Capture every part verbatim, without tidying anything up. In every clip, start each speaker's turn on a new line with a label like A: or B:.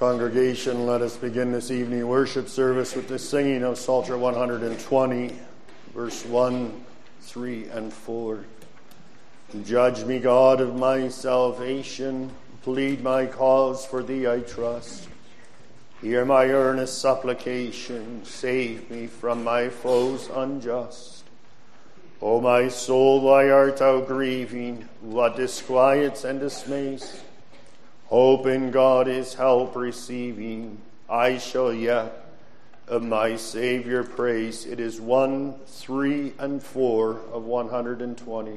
A: Congregation, let us begin this evening worship service with the singing of Psalter one hundred twenty, verse one, three, and four. Judge me, God of my salvation, plead my cause, for thee I trust. Hear my earnest supplication, save me from my foes unjust. O my soul, why art thou grieving? What disquiets and dismays? Hope in God is help receiving. I shall yet of my Savior praise. It is one, three, and four of one hundred twenty.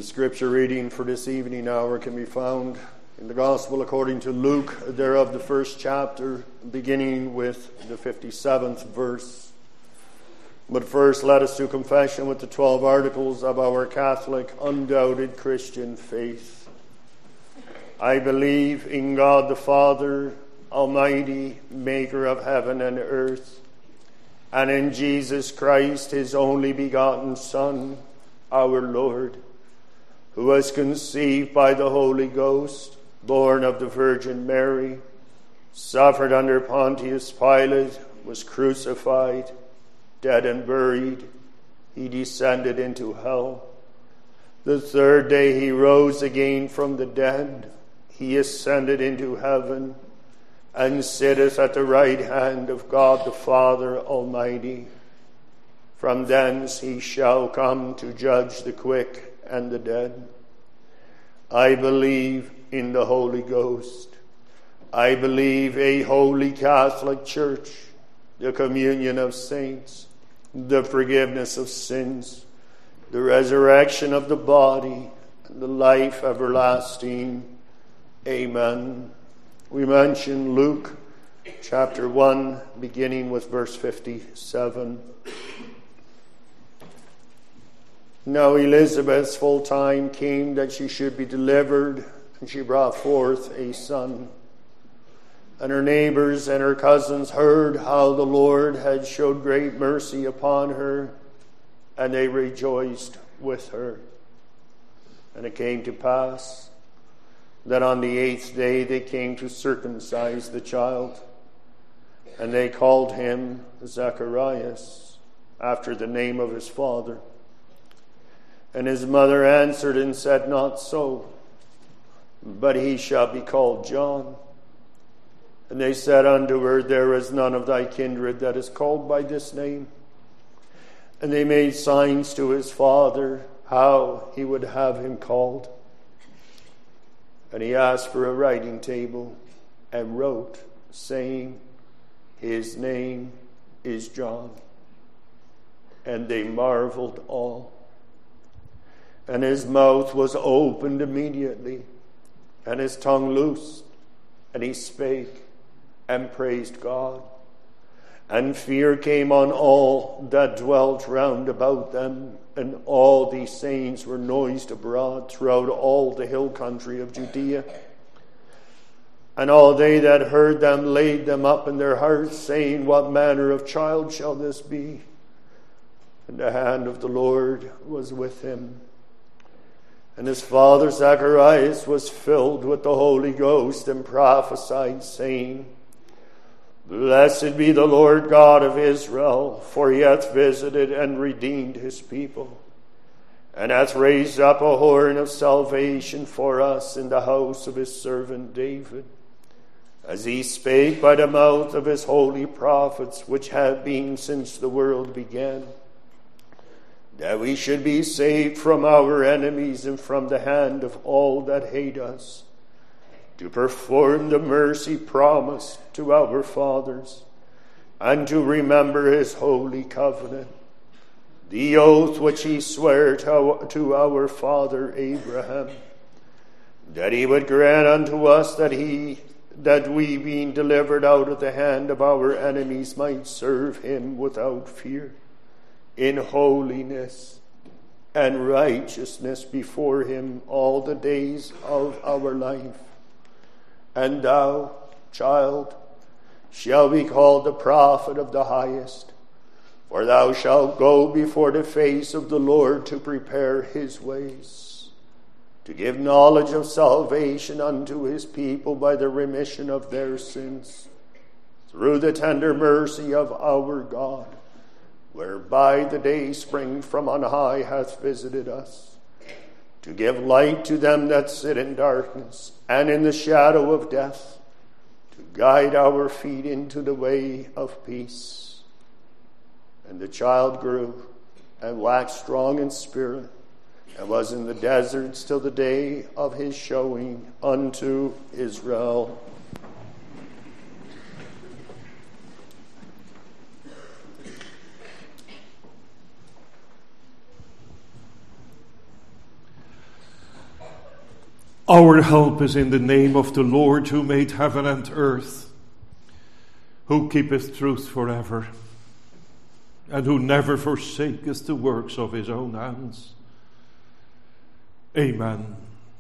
A: The scripture reading for this evening hour can be found in the Gospel according to Luke, thereof the first chapter, beginning with the fifty-seventh verse. But first, let us do confession with the twelve articles of our Catholic, undoubted Christian faith. I believe in God the Father, Almighty, maker of heaven and earth, and in Jesus Christ, his only begotten Son, our Lord, who was conceived by the Holy Ghost, born of the Virgin Mary, suffered under Pontius Pilate, was crucified, dead and buried. He descended into hell. The third day he rose again from the dead. He ascended into heaven and sitteth at the right hand of God the Father Almighty. From thence he shall come to judge the quick and the dead. I believe in the Holy Ghost. I believe a holy Catholic Church, the communion of saints, the forgiveness of sins, the resurrection of the body, and the life everlasting. Amen. We mention Luke chapter one, beginning with verse fifty-seven. Now Elizabeth's full time came that she should be delivered, and she brought forth a son. And her neighbors and her cousins heard how the Lord had showed great mercy upon her, and they rejoiced with her. And it came to pass that on the eighth day they came to circumcise the child, and they called him Zacharias, after the name of his father. And his mother answered and said, Not so, but he shall be called John. And they said unto her, There is none of thy kindred that is called by this name. And they made signs to his father how he would have him called. And he asked for a writing table and wrote, saying, His name is John. And they marveled all. And his mouth was opened immediately, and his tongue loosed, and he spake and praised God. And fear came on all that dwelt round about them, and all these sayings were noised abroad throughout all the hill country of Judea. And all they that heard them laid them up in their hearts, saying, What manner of child shall this be? And the hand of the Lord was with him. And his father Zacharias was filled with the Holy Ghost and prophesied, saying, Blessed be the Lord God of Israel, for he hath visited and redeemed his people, and hath raised up a horn of salvation for us in the house of his servant David, as he spake by the mouth of his holy prophets, which have been since the world began, that we should be saved from our enemies and from the hand of all that hate us, to perform the mercy promised to our fathers, and to remember his holy covenant, the oath which he sware to, to our father Abraham, that he would grant unto us that he that we, being delivered out of the hand of our enemies, might serve him without fear, in holiness and righteousness before him all the days of our life. And thou, child, shalt be called the prophet of the highest, for thou shalt go before the face of the Lord to prepare his ways, to give knowledge of salvation unto his people by the remission of their sins, through the tender mercy of our God, whereby the day spring from on high hath visited us, to give light to them that sit in darkness and in the shadow of death, to guide our feet into the way of peace. And the child grew and waxed strong in spirit, and was in the deserts till the day of his showing unto Israel.
B: Our help is in the name of the Lord, who made heaven and earth, who keepeth truth forever, and who never forsaketh the works of his own hands. Amen.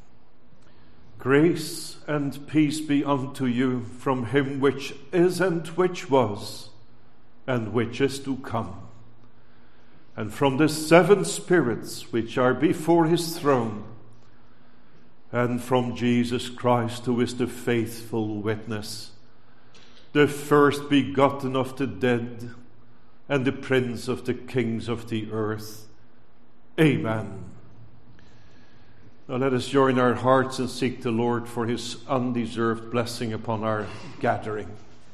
B: Grace and peace be unto you from him which is and which was and which is to come, and from the seven spirits which are before his throne, and from Jesus Christ, who is the faithful witness, the first begotten of the dead, and the Prince of the kings of the earth. Amen. Now let us join our hearts and seek the Lord for his undeserved blessing upon our gathering.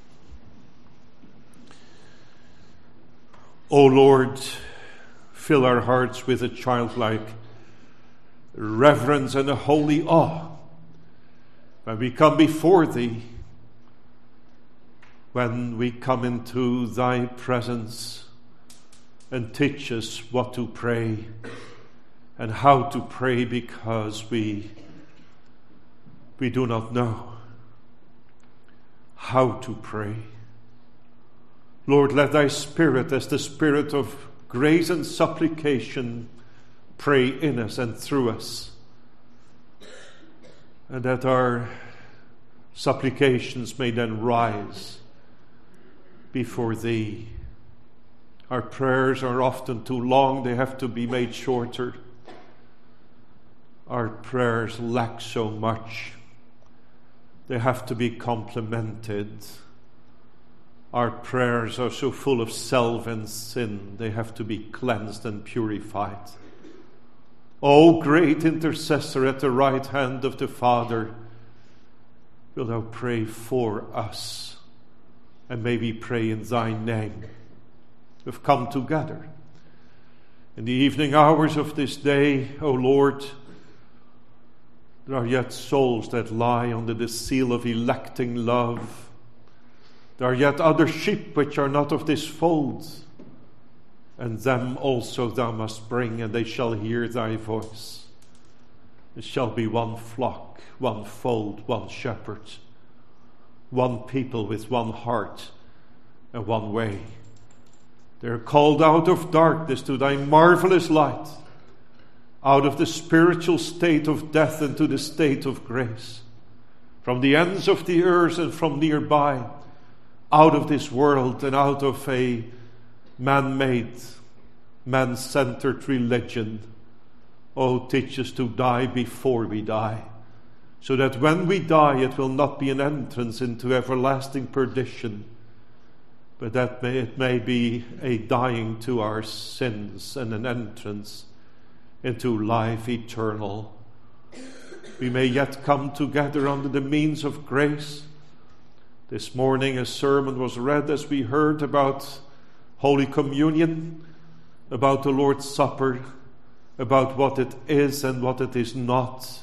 B: O Lord, fill our hearts with a childlike reverence and a holy awe when we come before thee, when we come into thy presence, and teach us what to pray and how to pray, because we we do not know how to pray. Lord, let thy Spirit, as the Spirit of grace and supplication, pray in us and through us, and that our supplications may then rise before thee. Our prayers are often too long, they have to be made shorter. Our prayers lack so much, they have to be complemented. Our prayers are so full of self and sin, they have to be cleansed and purified. O great intercessor at the right hand of the Father, will thou pray for us, and may we pray in thy name. We've come together in the evening hours of this day, O Lord. There are yet souls that lie under the seal of electing love. There are yet other sheep which are not of this fold, and them also thou must bring, and they shall hear thy voice. It shall be one flock, one fold, one shepherd, one people with one heart and one way. They are called out of darkness to thy marvelous light, out of the spiritual state of death into the state of grace, from the ends of the earth and from nearby, out of this world and out of a man-made, man-centered religion. Oh, teach us to die before we die, so that when we die it will not be an entrance into everlasting perdition, but that may, it may be a dying to our sins and an entrance into life eternal. We may yet come together under the means of grace. This morning a sermon was read as we heard about Holy Communion, about the Lord's Supper, about what it is and what it is not,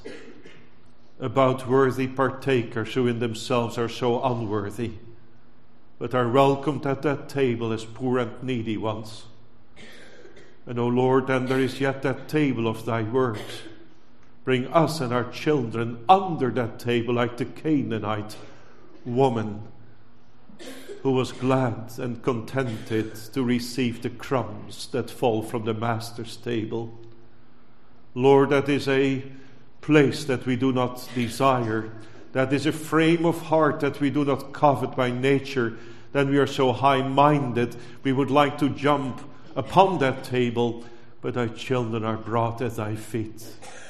B: about worthy partakers who in themselves are so unworthy, but are welcomed at that table as poor and needy ones. And, O Lord, then there is yet that table of thy word. Bring us and our children under that table, like the Canaanite woman who was glad and contented to receive the crumbs that fall from the Master's table. Lord, that is a place that we do not desire. That is a frame of heart that we do not covet by nature. That we are so high-minded, we would like to jump upon that table, but thy children are brought at thy feet.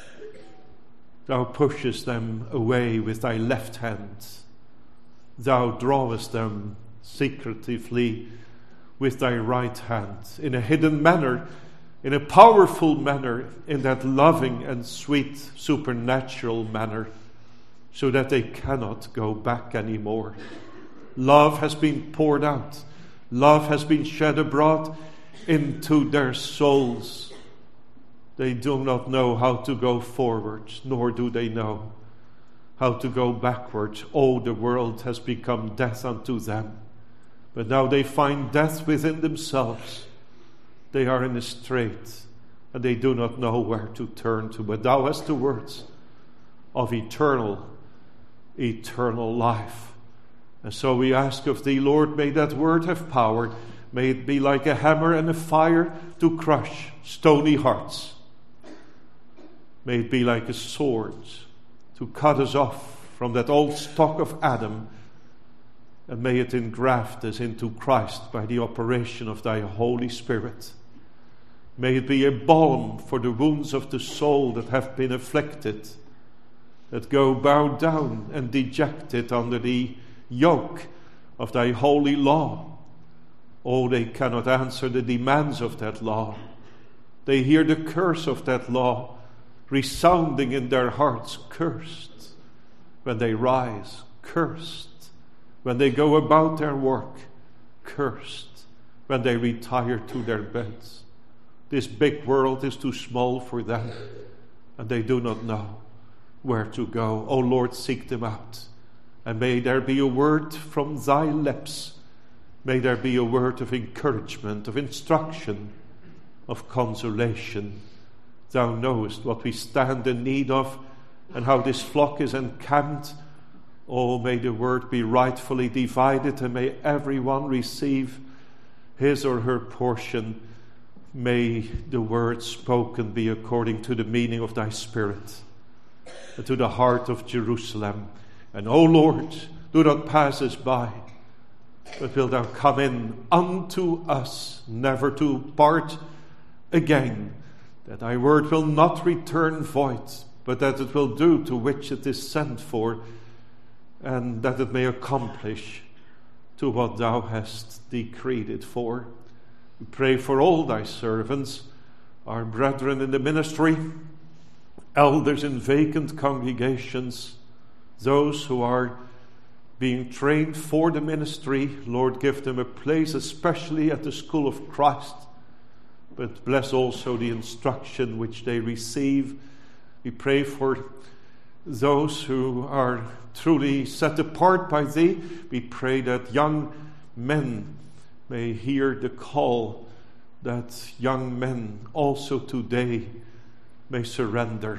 B: Thou pushest them away with thy left hand. Thou drawest them secretively with thy right hand, in a hidden manner, in a powerful manner, in that loving and sweet supernatural manner, so that they cannot go back anymore. Love has been poured out. Love has been shed abroad into their souls. They do not know how to go forward, nor do they know how to go backward. Oh, the world has become death unto them. But now they find death within themselves. They are in a strait, and they do not know where to turn to. But thou hast the words of eternal, eternal life. And so we ask of thee, Lord, may that word have power. May it be like a hammer and a fire to crush stony hearts. May it be like a sword to cut us off from that old stock of Adam, and may it engraft us into Christ by the operation of thy Holy Spirit. May it be a balm for the wounds of the soul that have been afflicted, that go bowed down and dejected under the yoke of thy holy law. Oh, they cannot answer the demands of that law. They hear the curse of that law resounding in their hearts, cursed when they rise, cursed when they go about their work, cursed when they retire to their beds. This big world is too small for them, and they do not know where to go. Oh Lord, seek them out. And may there be a word from thy lips. May there be a word of encouragement, of instruction, of consolation. Thou knowest what we stand in need of and how this flock is encamped. Oh, may the word be rightfully divided, and may everyone receive his or her portion. May the word spoken be according to the meaning of thy Spirit, and to the heart of Jerusalem. And, O Lord, do not pass us by, but wilt thou come in unto us, never to part again, that thy word will not return void, but that it will do to which it is sent for, and that it may accomplish to what thou hast decreed it for. We pray for all thy servants, our brethren in the ministry, elders in vacant congregations, those who are being trained for the ministry. Lord, give them a place, especially at the school of Christ, but bless also the instruction which they receive. We pray for those who are truly set apart by thee. We pray that young men may hear the call, that young men also today may surrender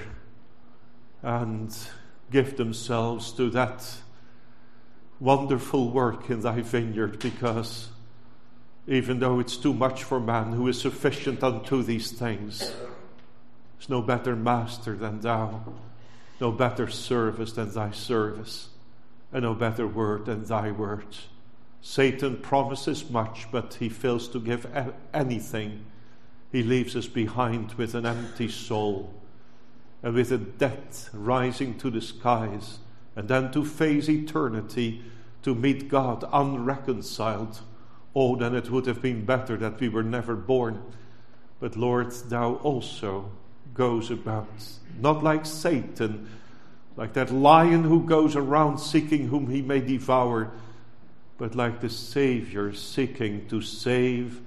B: and give themselves to that wonderful work in thy vineyard, because even though it's too much for man, who is sufficient unto these things, there's no better master than thou, no better service than thy service, and no better word than thy word. Satan promises much, but he fails to give anything. He leaves us behind with an empty soul, and with a debt rising to the skies, and then to face eternity, to meet God unreconciled. Oh, then it would have been better that we were never born. But Lord, thou also goes about, not like Satan, like that lion who goes around seeking whom he may devour, but like the Savior seeking to save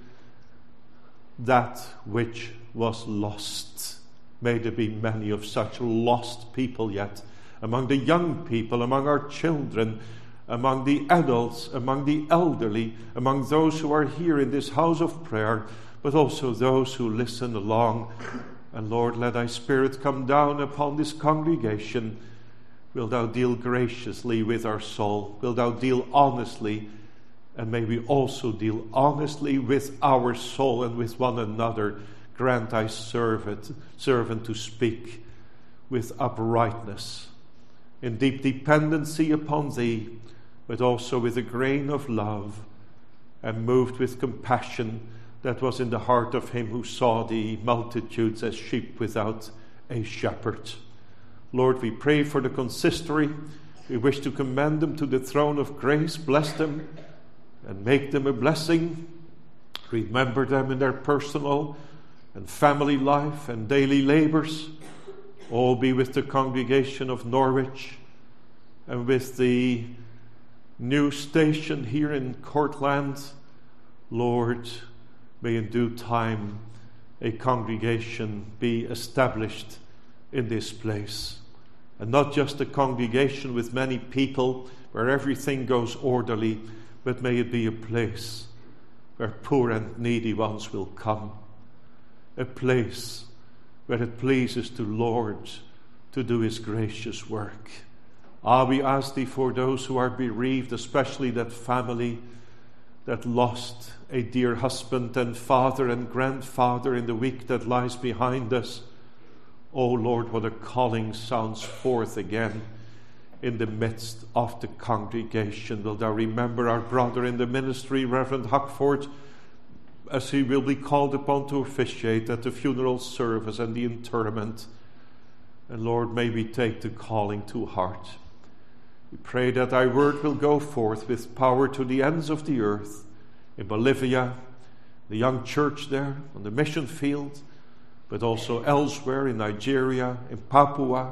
B: that which was lost. May there be many of such lost people yet, among the young people, among our children, among the adults, among the elderly, among those who are here in this house of prayer, but also those who listen along. And Lord, let thy Spirit come down upon this congregation. Will thou deal graciously with our soul? Will thou deal honestly? And may we also deal honestly with our soul and with one another. Grant thy servant, servant to speak with uprightness, in deep dependency upon thee, but also with a grain of love, and moved with compassion that was in the heart of him who saw the multitudes as sheep without a shepherd. Lord, we pray for the consistory. We wish to commend them to the throne of grace. Bless them and make them a blessing. Remember them in their personal and family life and daily labors. All be with the congregation of Norwich and with the new station here in Cortland. Lord, may in due time a congregation be established in this place. And not just a congregation with many people where everything goes orderly, but may it be a place where poor and needy ones will come. A place where it pleases the Lord to do his gracious work. Ah, we ask thee for those who are bereaved, especially that family that lost a dear husband and father and grandfather in the week that lies behind us. Oh Lord, what a calling sounds forth again in the midst of the congregation. Wilt thou remember our brother in the ministry, Reverend Huckford, as he will be called upon to officiate at the funeral service and the interment. And Lord, may we take the calling to heart. We pray that thy word will go forth with power to the ends of the earth, in Bolivia, the young church there, on the mission field, but also elsewhere in Nigeria, in Papua,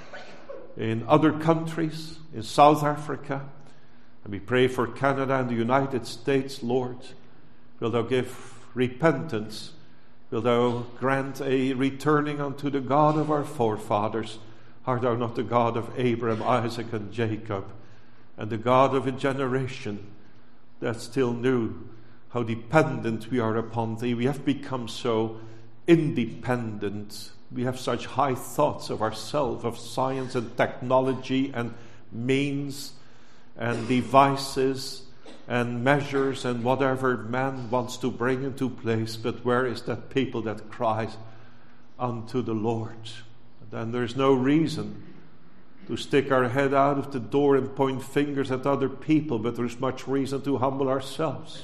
B: in other countries, in South Africa. And we pray for Canada and the United States, Lord. Will thou give repentance? Will thou grant a returning unto the God of our forefathers? Art thou not the God of Abraham, Isaac, and Jacob, and the God of a generation that still knew how dependent we are upon thee? We have become so independent. We have such high thoughts of ourselves, of science and technology and means and devices and measures and whatever man wants to bring into place. But where is that people that cries unto the Lord? Then there's no reason to stick our head out of the door and point fingers at other people, but there's much reason to humble ourselves.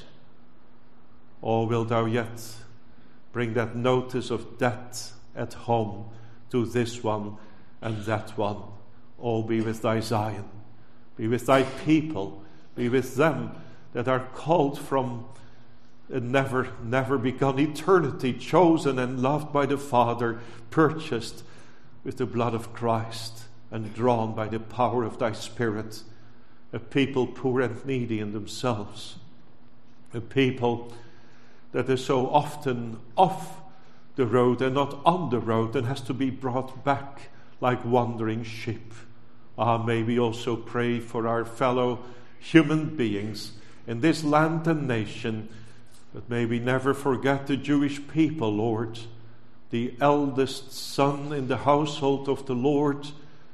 B: Or wilt thou yet bring that notice of death at home to this one and that one? Oh, be with thy Zion, be with thy people, be with them that are called from a never, never begun eternity, chosen and loved by the Father, purchased with the blood of Christ, and drawn by the power of thy Spirit, a people poor and needy in themselves, a people that is so often off the road and not on the road and has to be brought back like wandering sheep. Ah, may we also pray for our fellow human beings in this land and nation, but may we never forget the Jewish people, Lord, the eldest son in the household of the Lord.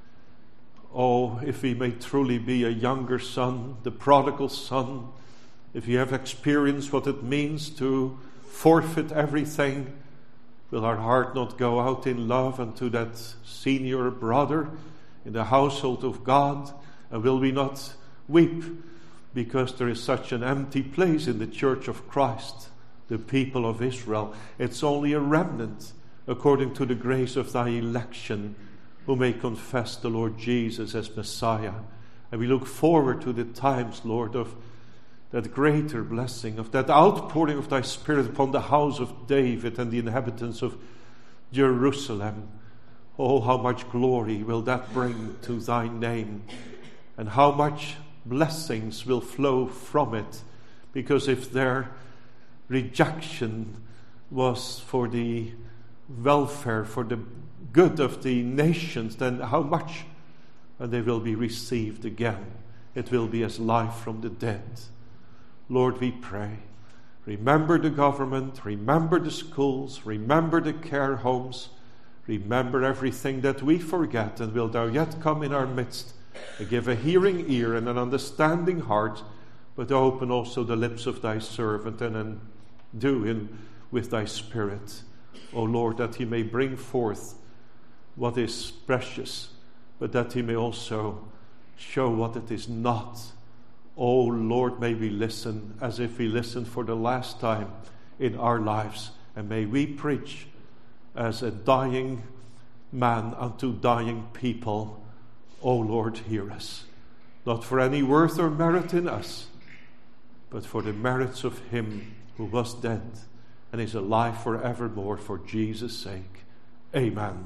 B: Oh, if he may truly be a younger son, the prodigal son, if you have experienced what it means to forfeit everything, will our heart not go out in love unto that senior brother in the household of God? And will we not weep because there is such an empty place in the church of Christ, the people of Israel? It's only a remnant according to the grace of thy election who may confess the Lord Jesus as Messiah. And we look forward to the times, Lord, of that greater blessing, of that outpouring of thy Spirit upon the house of David and the inhabitants of Jerusalem. Oh, how much glory will that bring to thy name, and how much blessings will flow from it, because if their rejection was for the welfare, for the good of the nations, then how much, and they will be received again. It will be as life from the dead. Lord, we pray, remember the government, remember the schools, remember the care homes, remember everything that we forget, and wilt thou yet come in our midst and give a hearing ear and an understanding heart, but open also the lips of thy servant and endue him with thy Spirit. O Lord, that he may bring forth what is precious, but that he may also show what it is not. Oh Lord, may we listen as if we listened for the last time in our lives, and may we preach as a dying man unto dying people. O Lord, hear us, not for any worth or merit in us, but for the merits of him who was dead and is alive forevermore for Jesus' sake. Amen.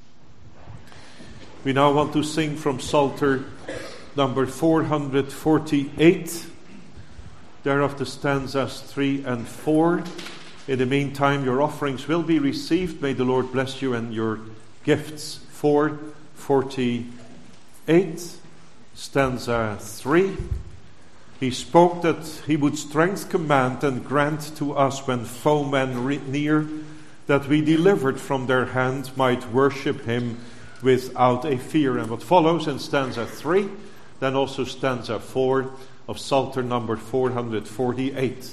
B: We now want to sing from Psalter number four hundred forty-eight, thereof the stanzas three and four. In the meantime, your offerings will be received. May the Lord bless you and your gifts. four forty-eight, stanza three. He spoke that he would strength command and grant to us when foemen re- near, that we delivered from their hand might worship him without a fear. And what follows in stanza three, then also stanza four of Psalter number four hundred forty-eight.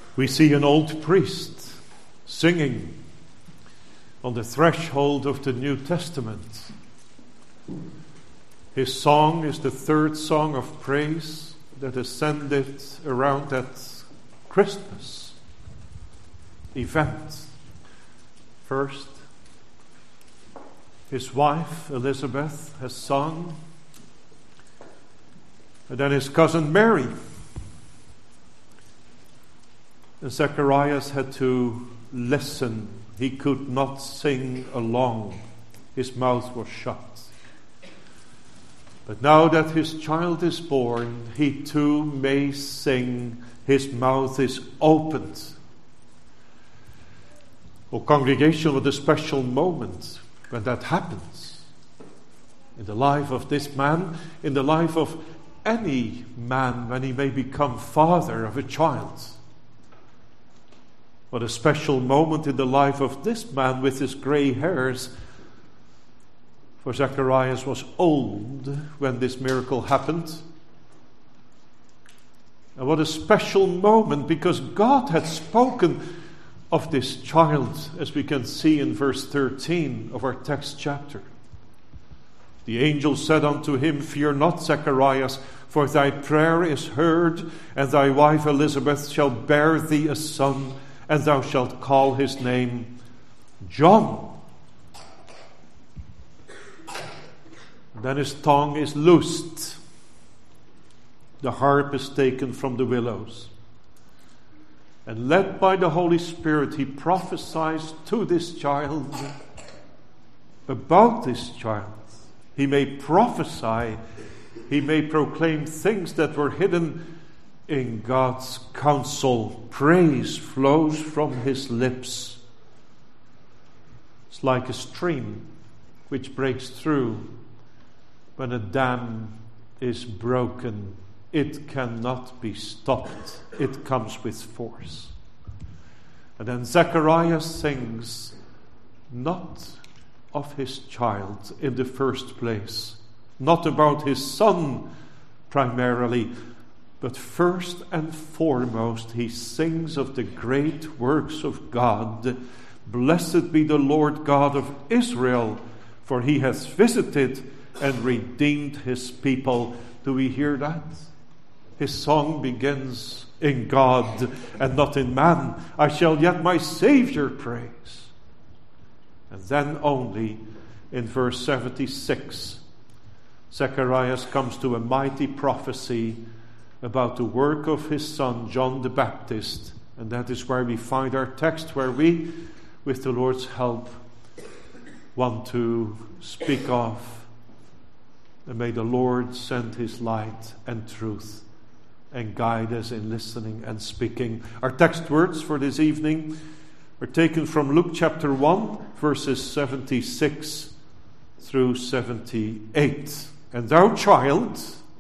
B: We see an old priest singing on the threshold of the New Testament. His song is the third song of praise that ascended around that Christmas event. First, his wife Elizabeth has sung, and then his cousin Mary. And Zacharias had to listen. He could not sing along. His mouth was shut. But now that his child is born, he too may sing. His mouth is opened. Oh, congregation, what a special moment when that happens. In the life of this man, in the life of any man, when he may become father of a child. What a special moment in the life of this man with his grey hairs. For Zacharias was old when this miracle happened. And what a special moment, because God had spoken of this child, as we can see in verse thirteen of our text chapter. The angel said unto him, Fear not, Zacharias, for thy prayer is heard, and thy wife Elizabeth shall bear thee a son, and thou shalt call his name John. Then his tongue is loosed. The harp is taken from the willows. And led by the Holy Spirit, he prophesies to this child about this child. He may prophesy, he may proclaim things that were hidden in God's counsel. Praise flows from his lips. It's like a stream which breaks through. When a dam is broken, it cannot be stopped. It comes with force. And then Zechariah sings not of his child in the first place, not about his son primarily, but first and foremost he sings of the great works of God. Blessed be the Lord God of Israel, for he has visited and redeemed his people. Do we hear that? His song begins in God and not in man. I shall yet my Savior praise. And then only in verse seventy-six, Zacharias comes to a mighty prophecy about the work of his son, John the Baptist. And that is where we find our text, where we, with the Lord's help, want to speak of. And may the Lord send his light and truth and guide us in listening and speaking. Our text words for this evening are taken from Luke chapter one, verses seventy-six through seventy-eight. And thou, child,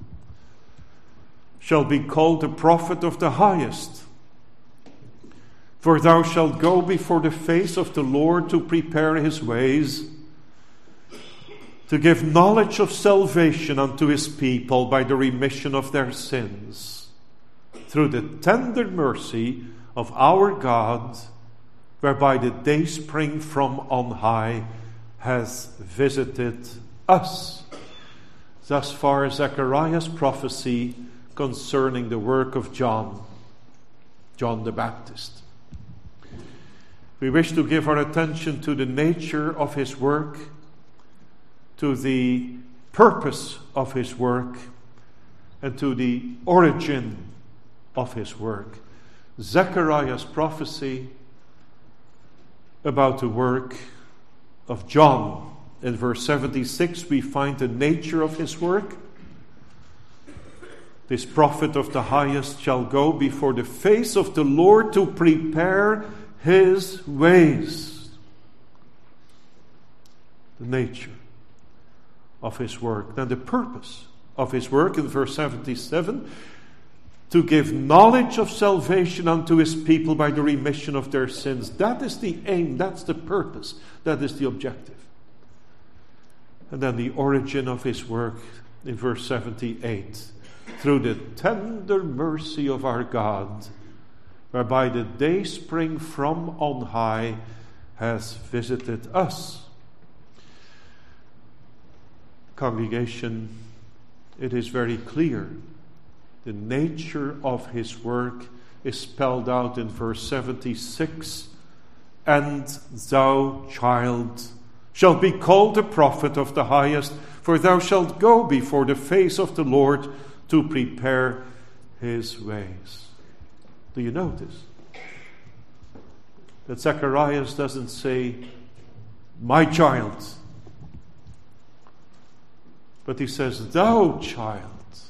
B: shall be called the prophet of the highest. For thou shalt go before the face of the Lord to prepare his ways, to give knowledge of salvation unto his people by the remission of their sins, through the tender mercy of our God, whereby the dayspring from on high has visited us. Thus far, Zechariah's prophecy concerning the work of John, John the Baptist. We wish to give our attention to the nature of his work, to the purpose of his work, and to the origin of his work. Zechariah's prophecy about the work of John. In verse seventy-six, we find the nature of his work. This prophet of the highest shall go before the face of the Lord to prepare his ways. The nature of his work. Then the purpose of his work in verse seventy-seven, to give knowledge of salvation unto his people by the remission of their sins. That is the aim, that's the purpose, that is the objective. And then the origin of his work in verse seventy-eight. Through the tender mercy of our God, whereby the day spring from on high has visited us. Congregation, it is very clear. The nature of his work is spelled out in verse seventy-six. And thou, child, shalt be called the prophet of the highest, for thou shalt go before the face of the Lord to prepare his ways. Do you notice that Zacharias doesn't say, my child, but he says, thou child,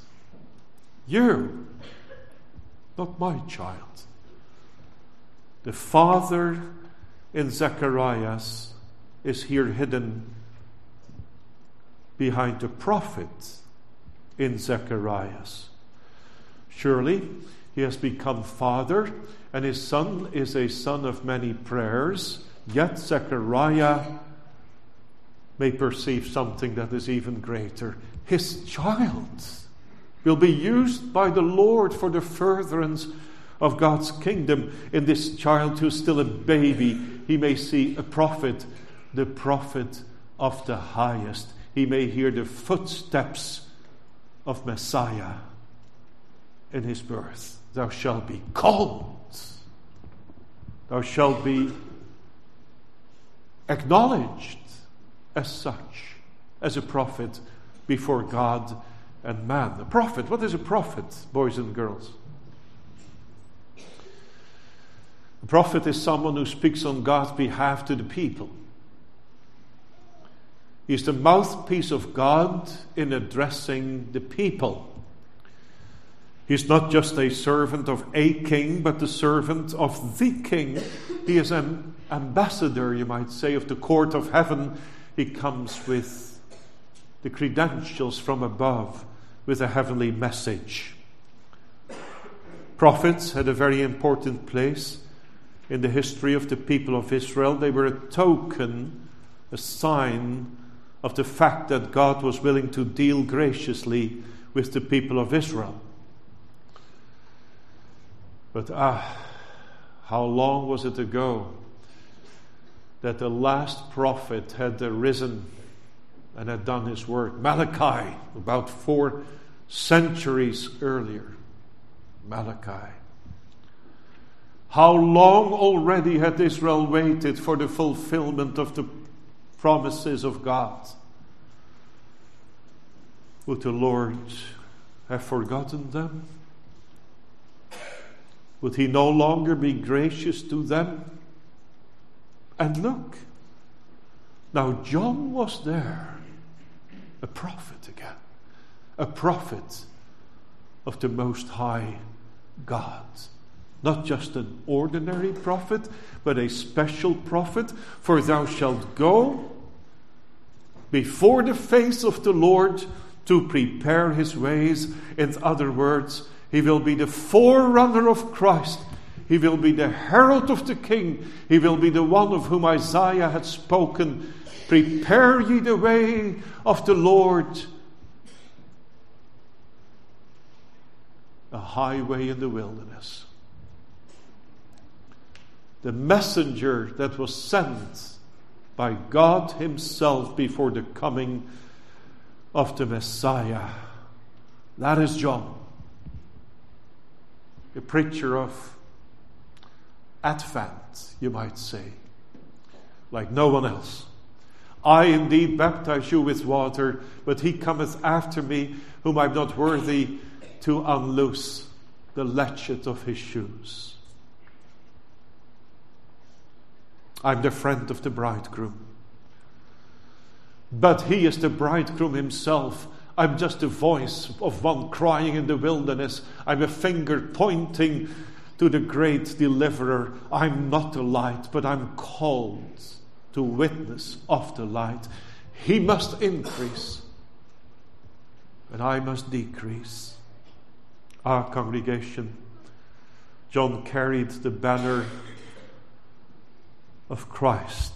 B: you, not my child. The father in Zacharias is here hidden behind the prophet in Zacharias. Surely he has become father, and his son is a son of many prayers, yet Zechariah may perceive something that is even greater. His child will be used by the Lord for the furtherance of God's kingdom. In this child who's still a baby, he may see a prophet, the prophet of the highest. He may hear the footsteps of Messiah in his birth. Thou shalt be called. Thou shalt be acknowledged as such, as a prophet before God and man. A prophet, what is a prophet, boys and girls? A prophet is someone who speaks on God's behalf to the people. He is the mouthpiece of God in addressing the people. He's not just a servant of a king, but the servant of the king. He is an ambassador, you might say, of the court of heaven. He comes with the credentials from above, with a heavenly message. Prophets had a very important place in the history of the people of Israel. They were a token, a sign of the fact that God was willing to deal graciously with the people of Israel. But ah, how long was it ago that the last prophet had arisen and had done his work? Malachi, about four centuries earlier. Malachi. How long already had Israel waited for the fulfillment of the promises of God? Would the Lord have forgotten them? Would he no longer be gracious to them? And look, now John was there, a prophet again, a prophet of the Most High God. Not just an ordinary prophet, but a special prophet. For thou shalt go before the face of the Lord to prepare his ways. In other words, he will be the forerunner of Christ. He will be the herald of the King. He will be the one of whom Isaiah had spoken. Prepare ye the way of the Lord, a highway in the wilderness. The messenger that was sent by God himself before the coming of the Messiah. That is John, a preacher of Advent, you might say, like no one else. I indeed baptize you with water, but he cometh after me, whom I am not worthy to unloose the latchet of his shoes. I'm the friend of the bridegroom. But he is the bridegroom himself. I'm just the voice of one crying in the wilderness. I'm a finger pointing to the great deliverer. I'm not the light, but I'm called to witness of the light. He must increase, and I must decrease. Our congregation, John carried the banner of Christ.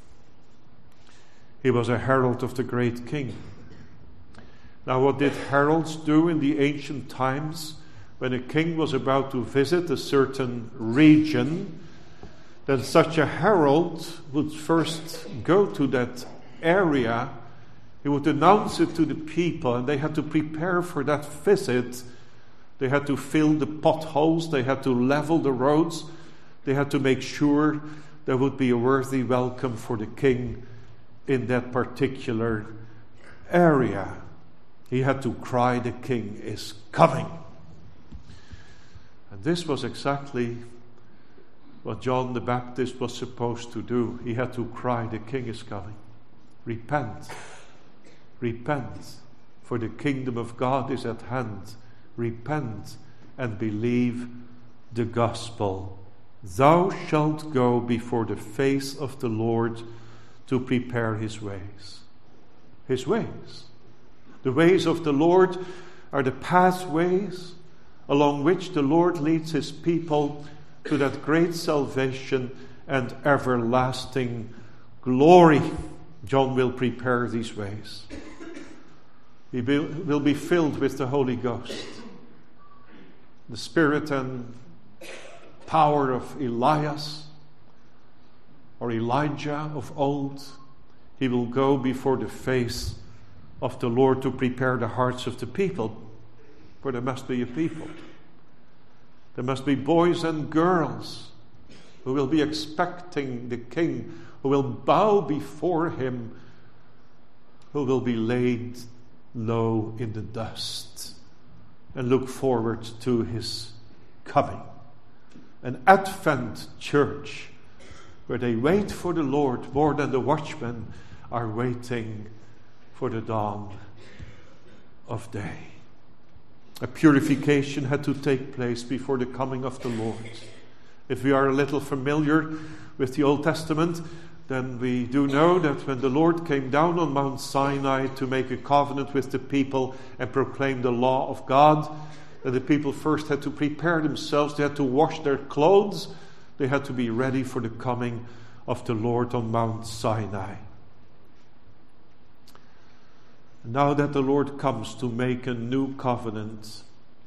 B: He was a herald of the great King. Now, what did heralds do in the ancient times? when a king was about to visit a certain region, then such a herald would first go to that area. He would announce it to the people, and they had to prepare for that visit. They had to fill the potholes, they had to level the roads, they had to make sure there would be a worthy welcome for the king in that particular area. He had to cry, "The king is coming." And this was exactly what John the Baptist was supposed to do. He had to cry, "The king is coming. Repent. Repent, for the kingdom of God is at hand. Repent and believe the gospel. Thou shalt go before the face of the Lord to prepare his ways." His ways. The ways of the Lord are the pathways along which the Lord leads his people to that great salvation and everlasting glory. John will prepare these ways. He will be filled with the Holy Ghost, the spirit and power of Elias or Elijah of old. He will go before the face of the Lord to prepare the hearts of the people, for there must be a people. There must be boys and girls who will be expecting the King, who will bow before him, who will be laid low in the dust and look forward to his coming. An Advent church where they wait for the Lord more than the watchmen are waiting for the dawn of day. A purification had to take place before the coming of the Lord. If we are a little familiar with the Old Testament, then we do know that when the Lord came down on Mount Sinai to make a covenant with the people and proclaim the law of God, that the people first had to prepare themselves. They had to wash their clothes. They had to be ready for the coming of the Lord on Mount Sinai. Now that the Lord comes to make a new covenant,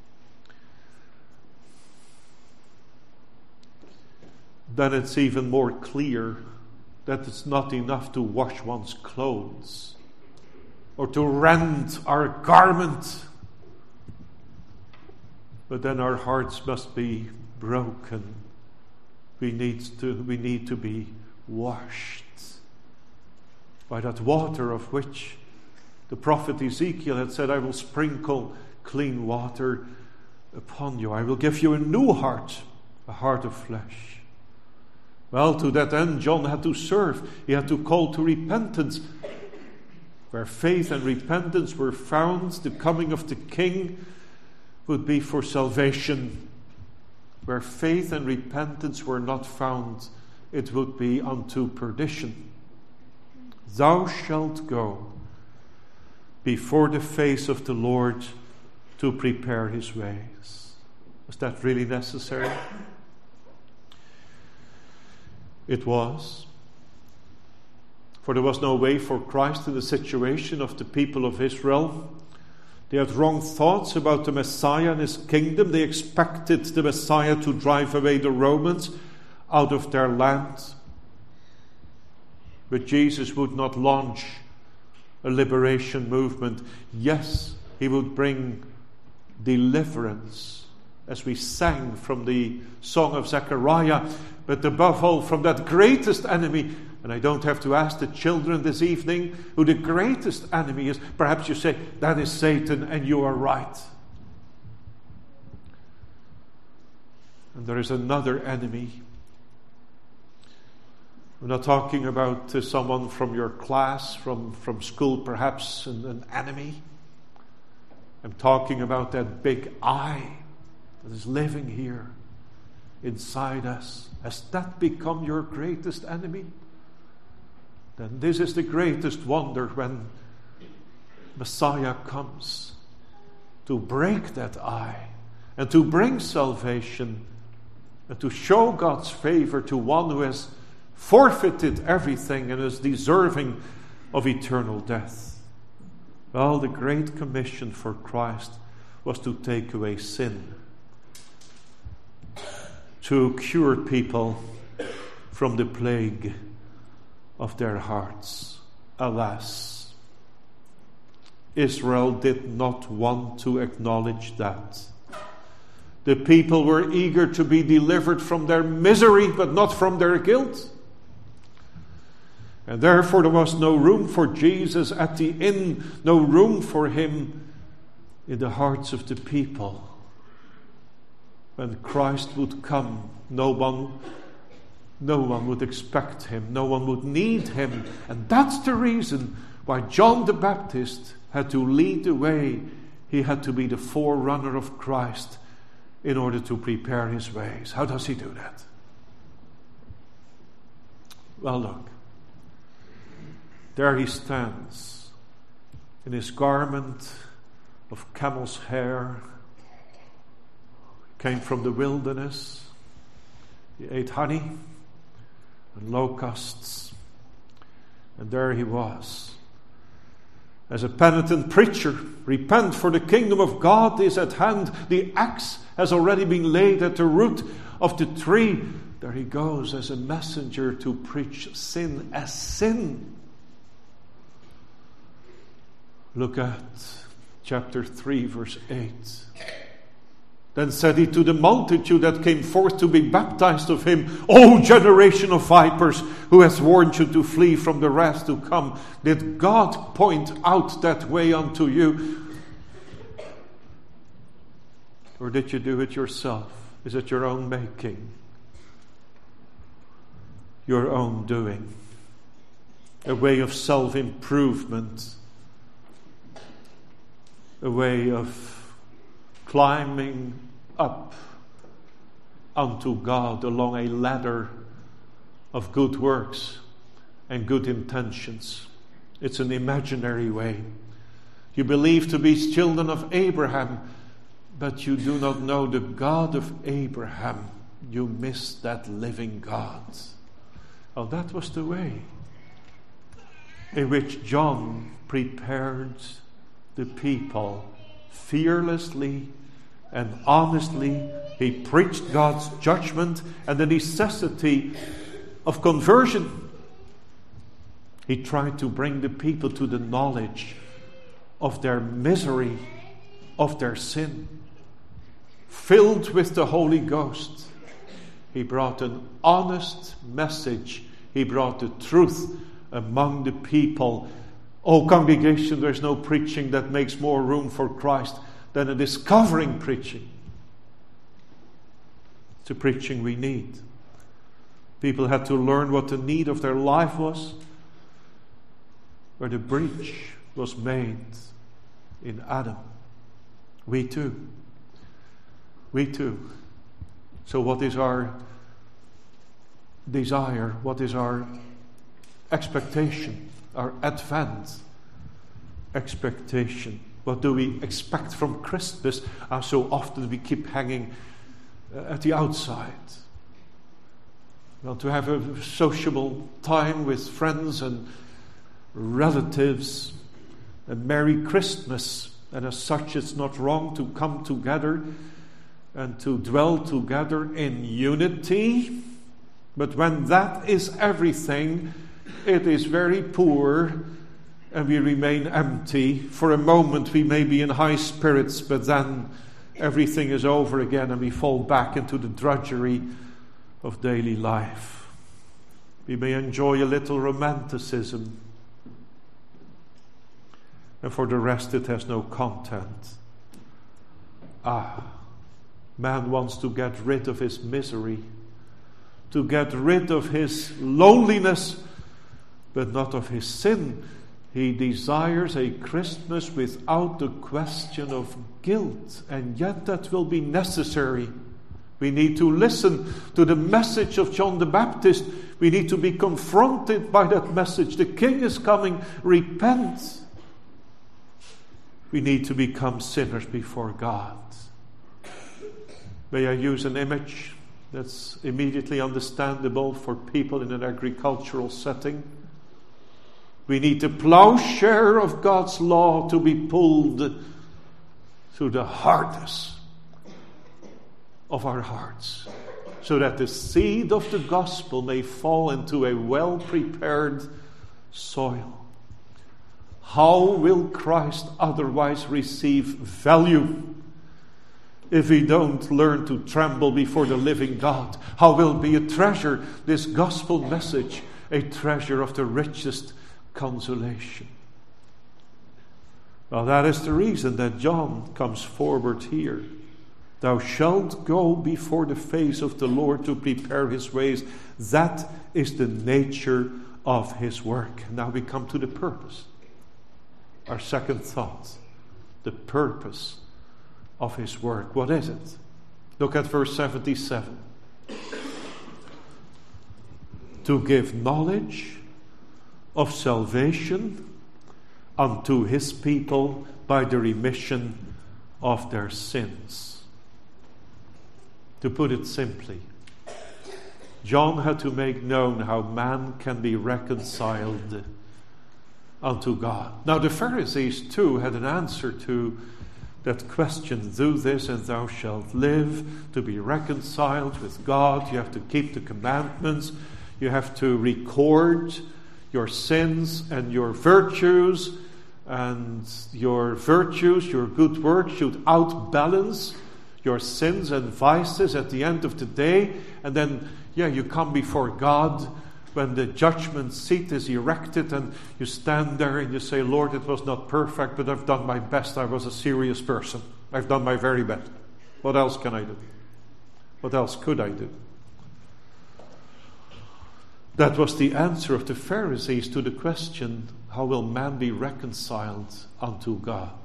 B: then it's even more clear that it's not enough to wash one's clothes or to rend our garment, but then our hearts must be broken. We need to, we need to be washed by that water of which the prophet Ezekiel had said, "I will sprinkle clean water upon you. I will give you a new heart, a heart of flesh." Well, to that end, John had to serve. He had to call to repentance. Where faith and repentance were found, the coming of the King would be for salvation. Where faith and repentance were not found, it would be unto perdition. Thou shalt go before the face of the Lord to prepare his ways. Was that really necessary? It was. For there was no way for Christ in the situation of the people of Israel. They had wrong thoughts about the Messiah and his kingdom. They expected the Messiah to drive away the Romans out of their land. But Jesus would not launch a liberation movement. Yes, he would bring deliverance, as we sang from the Song of Zechariah, but above all from that greatest enemy. And I don't have to ask the children this evening who the greatest enemy is. Perhaps you say, that is Satan, and you are right. And there is another enemy. I'm not talking about uh, someone from your class, from, from school perhaps, an, an enemy. I'm talking about that big I that is living here inside us. Has that become your greatest enemy? Then this is the greatest wonder when Messiah comes to break that I and to bring salvation and to show God's favor to one who has forfeited everything and is deserving of eternal death. Well, the great commission for Christ was to take away sin to cure people from the plague of their hearts. Alas, Israel did not want to acknowledge that. The people were eager to be delivered from their misery, but not from their guilt. And therefore there was no room for Jesus at the inn, no room for him in the hearts of the people. When Christ would come, no one, no one would expect him, no one would need him. And that's the reason why John the Baptist had to lead the way. He had to be the forerunner of Christ in order to prepare his ways. How does he do that? Well, look. There he stands in his garment of camel's hair. Came from the wilderness. He ate honey and locusts. And there he was. As a penitent preacher, repent, for the kingdom of God is at hand. The axe has already been laid at the root of the tree. There he goes as a messenger to preach sin as sin. Look at chapter three, verse eight. Then said he to the multitude that came forth to be baptized of him, O generation of vipers, who has warned you to flee from the wrath to come? Did God point out that way unto you? Or did you do it yourself? Is it your own making? Your own doing? A way of self-improvement? A way of climbing up unto God along a ladder of good works and good intentions. It's an imaginary way. You believe to be children of Abraham, but you do not know the God of Abraham. You miss that living God. Oh, that was the way in which John prepared the people fearlessly and honestly. He preached God's judgment and the necessity of conversion. He tried to bring the people to the knowledge of their misery, of their sin. Filled with the Holy Ghost, he brought an honest message. He brought the truth among the people. Oh, congregation, there's no preaching that makes more room for Christ than a discovering preaching. It's a preaching we need. People had to learn what the need of their life was, where the breach was made in Adam. We too. We too. So what is our desire? What is our expectation? Our advent expectation. What do we expect from Christmas? Uh, so often we keep hanging uh, at the outside. Well, to have a sociable time with friends and relatives, a Merry Christmas. And as such, it's not wrong to come together and to dwell together in unity. But when that is everything, it is very poor and we remain empty. For a moment we may be in high spirits, but then everything is over again and we fall back into the drudgery of daily life. We may enjoy a little romanticism, and for the rest it has no content. Ah, man wants to get rid of his misery, to get rid of his loneliness, but not of his sin. He desires a Christmas without the question of guilt, and yet that will be necessary. We need to listen to the message of John the Baptist. We need to be confronted by that message. The King is coming. Repent. We need to become sinners before God. May I use an image that's immediately understandable for people in an agricultural setting? We need the plowshare of God's law to be pulled through the hardness of our hearts, so that the seed of the gospel may fall into a well-prepared soil. How will Christ otherwise receive value if we don't learn to tremble before the living God? How will be a treasure, this gospel message, a treasure of the richest consolation? Well, that is the reason that John comes forward here. Thou shalt go before the face of the Lord to prepare his ways. That is the nature of his work. Now we come to the purpose. Our second thought. The purpose of his work. What is it? Look at verse seventy-seven. To give knowledge of salvation unto his people by the remission of their sins. To put it simply, John had to make known how man can be reconciled unto God. Now the Pharisees too had an answer to that question. Do this and thou shalt live. To be reconciled with God, you have to keep the commandments. You have to record your sins and your virtues, and your virtues, your good works should outbalance your sins and vices at the end of the day. And then, yeah, you come before God when the judgment seat is erected, and you stand there and you say, Lord, it was not perfect, but I've done my best. I was a serious person. I've done my very best. What else can I do? What else could I do? That was the answer of the Pharisees to the question, how will man be reconciled unto God?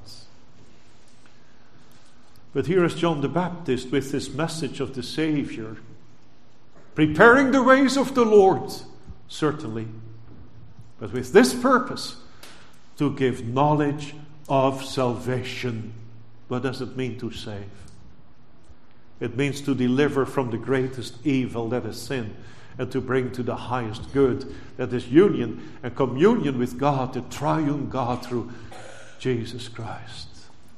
B: But here is John the Baptist with this message of the Savior, preparing the ways of the Lord, certainly, but with this purpose, to give knowledge of salvation. What does it mean to save? It means to deliver from the greatest evil, that is sin, and to bring to the highest good, that is union and communion with God, the triune God through Jesus Christ.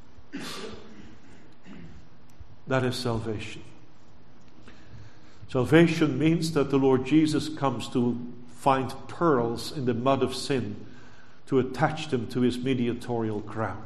B: That is salvation. Salvation means that the Lord Jesus comes to find pearls in the mud of sin, to attach them to his mediatorial crown.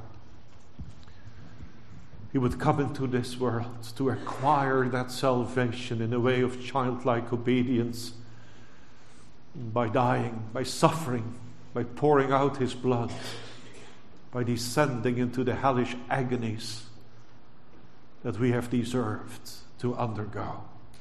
B: He would come into this world to acquire that salvation in a way of childlike obedience, by dying, by suffering, by pouring out his blood, by descending into the hellish agonies that we have deserved to undergo.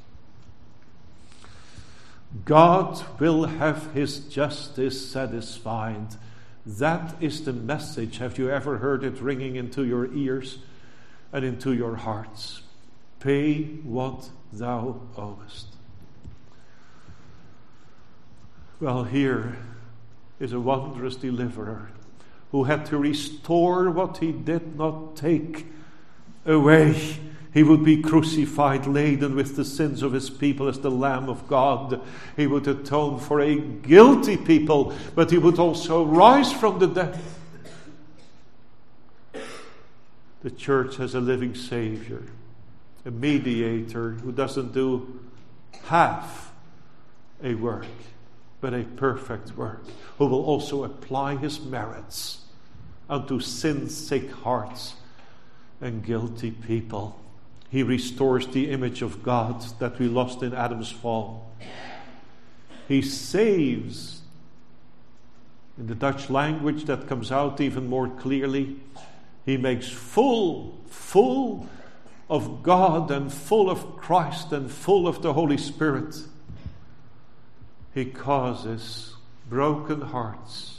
B: God will have his justice satisfied. That is the message. Have you ever heard it ringing into your ears and into your hearts? Pay what thou owest. Well, here is a wondrous deliverer who had to restore what he did not take away. He would be crucified, laden with the sins of his people as the Lamb of God. He would atone for a guilty people, but he would also rise from the dead. The church has a living Savior, a mediator who doesn't do half a work, but a perfect work, who will also apply his merits unto sin-sick hearts and guilty people. He restores the image of God that we lost in Adam's fall. He saves, in the Dutch language that comes out even more clearly, he makes full, full of God and full of Christ and full of the Holy Spirit. He causes broken hearts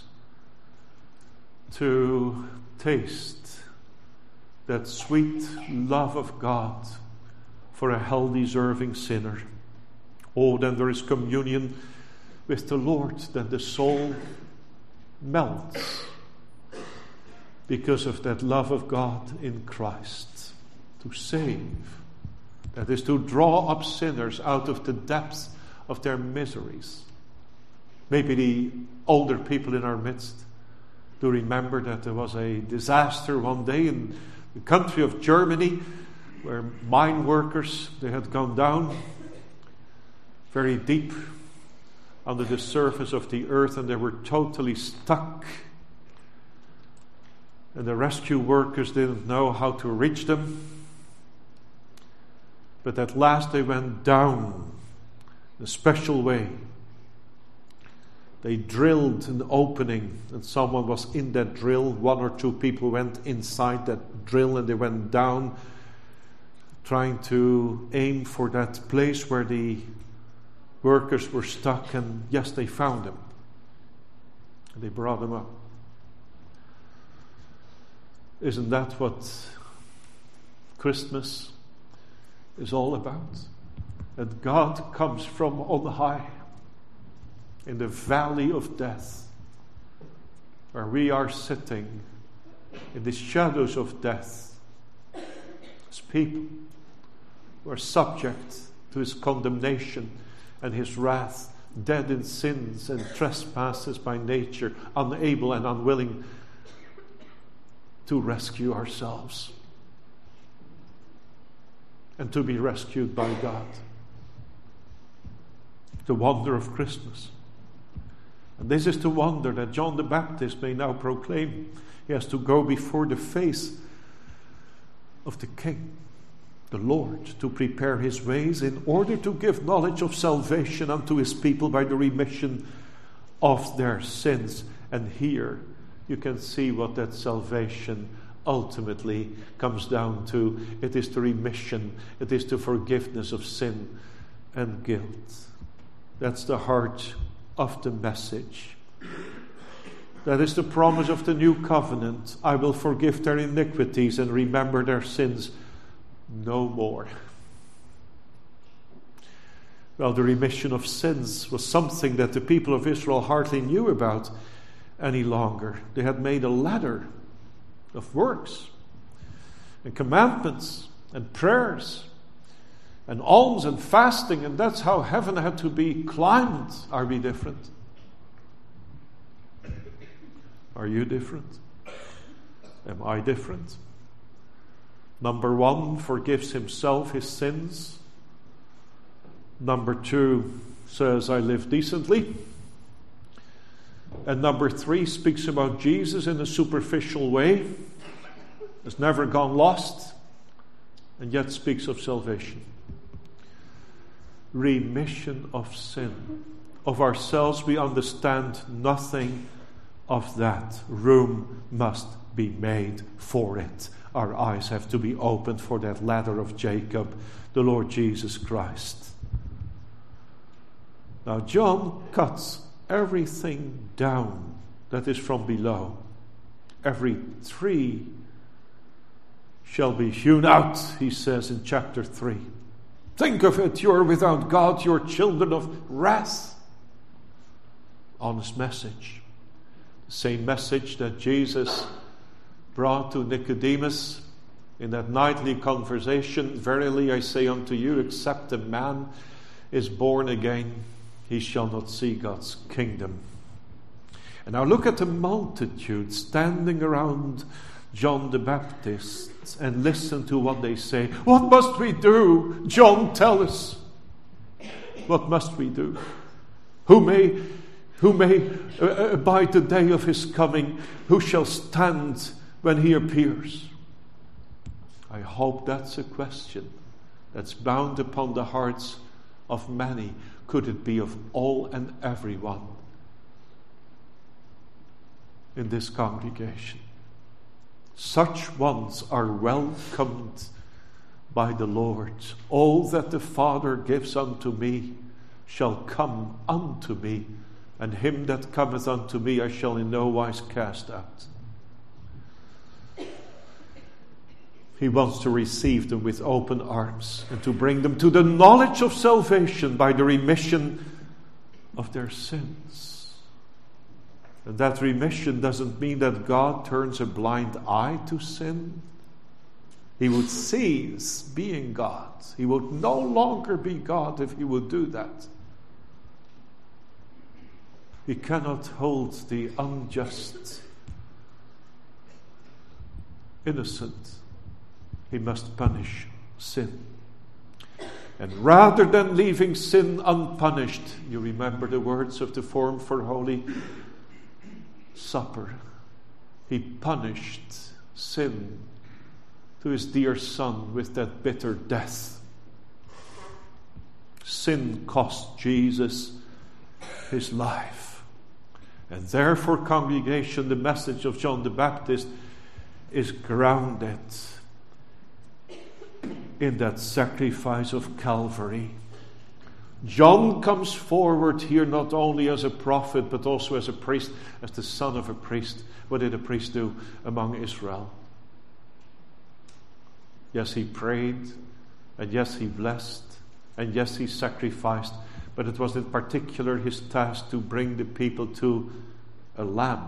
B: to taste that sweet love of God for a hell-deserving sinner. Oh, then there is communion with the Lord. Then the soul melts because of that love of God in Christ to save. That is to draw up sinners out of the depths of their miseries. Maybe the older people in our midst do remember that there was a disaster one day in the country of Germany where mine workers, they had gone down very deep under the surface of the earth, and they were totally stuck. And the rescue workers didn't know how to reach them. But at last they went down in a special way. They drilled an opening, and someone was in that drill. One or two people went inside that drill, and they went down, trying to aim for that place where the workers were stuck. And yes, they found him. And they brought him up. Isn't that what Christmas is all about? That God comes from on high in the valley of death, where we are sitting in the shadows of death as people who are subject to his condemnation and his wrath, dead in sins and trespasses by nature, unable and unwilling to rescue ourselves and to be rescued by God. The wonder of Christmas. And this is the wonder that John the Baptist may now proclaim. He has to go before the face of the King, the Lord, to prepare his ways in order to give knowledge of salvation unto his people by the remission of their sins. And here you can see what that salvation ultimately comes down to. It is the remission, it is the forgiveness of sin and guilt. That's the heart of the message. That is the promise of the new covenant. I will forgive their iniquities and remember their sins no more. Well, the remission of sins was something that the people of Israel hardly knew about any longer. They had made a ladder of works and commandments and prayers and alms and fasting, and that's how heaven had to be climbed. Are we different? Are you different? Am I different? Number one, forgives himself his sins. Number two, says, I live decently. And number three, speaks about Jesus in a superficial way, has never gone lost, and yet speaks of salvation. Remission of sin. Of ourselves we understand nothing of that. Room must be made for it. Our eyes have to be opened for that ladder of Jacob, the Lord Jesus Christ. Now John cuts everything down that is from below. Every tree shall be hewn out, he says in chapter three. Think of it, you're without God, you're children of wrath. Honest message. The same message that Jesus brought to Nicodemus in that nightly conversation. Verily I say unto you, except a man is born again, he shall not see God's kingdom. And now look at the multitude standing around John the Baptist and listen to what they say. What must we do? John, tell us. What must we do? Who may, who may uh, abide the day of his coming? Who shall stand when he appears? I hope that's a question that's bound upon the hearts of many. Could it be of all and everyone in this congregation? Such ones are welcomed by the Lord. All that the Father gives unto me shall come unto me, and him that cometh unto me I shall in no wise cast out. He wants to receive them with open arms and to bring them to the knowledge of salvation by the remission of their sins. And that remission doesn't mean that God turns a blind eye to sin. He would cease being God. He would no longer be God if he would do that. He cannot hold the unjust innocent. He must punish sin. And rather than leaving sin unpunished, you remember the words of the form for Holy Supper. He punished sin to his dear Son with that bitter death. Sin cost Jesus his life. And therefore, congregation, the message of John the Baptist is grounded in that sacrifice of Calvary. John comes forward here not only as a prophet, but also as a priest, as the son of a priest. What did a priest do among Israel? Yes, he prayed, and yes, he blessed, and yes, he sacrificed, but it was in particular his task to bring the people to a lamb.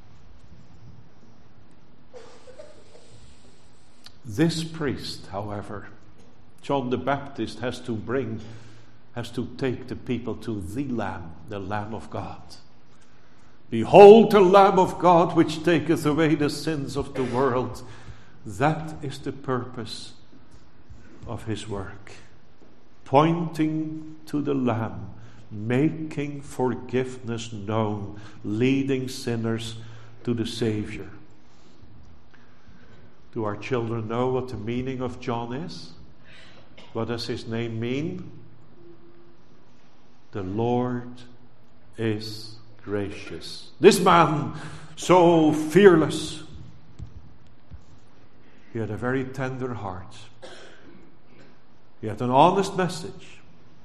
B: This priest, however, John the Baptist, has to bring, has to take the people to the Lamb, the Lamb of God. Behold the Lamb of God, which taketh away the sins of the world. That is the purpose of his work. Pointing to the Lamb, making forgiveness known, leading sinners to the Savior. Do our children know what the meaning of John is? What does his name mean? The Lord is gracious. This man, so fearless, he had a very tender heart. He had an honest message.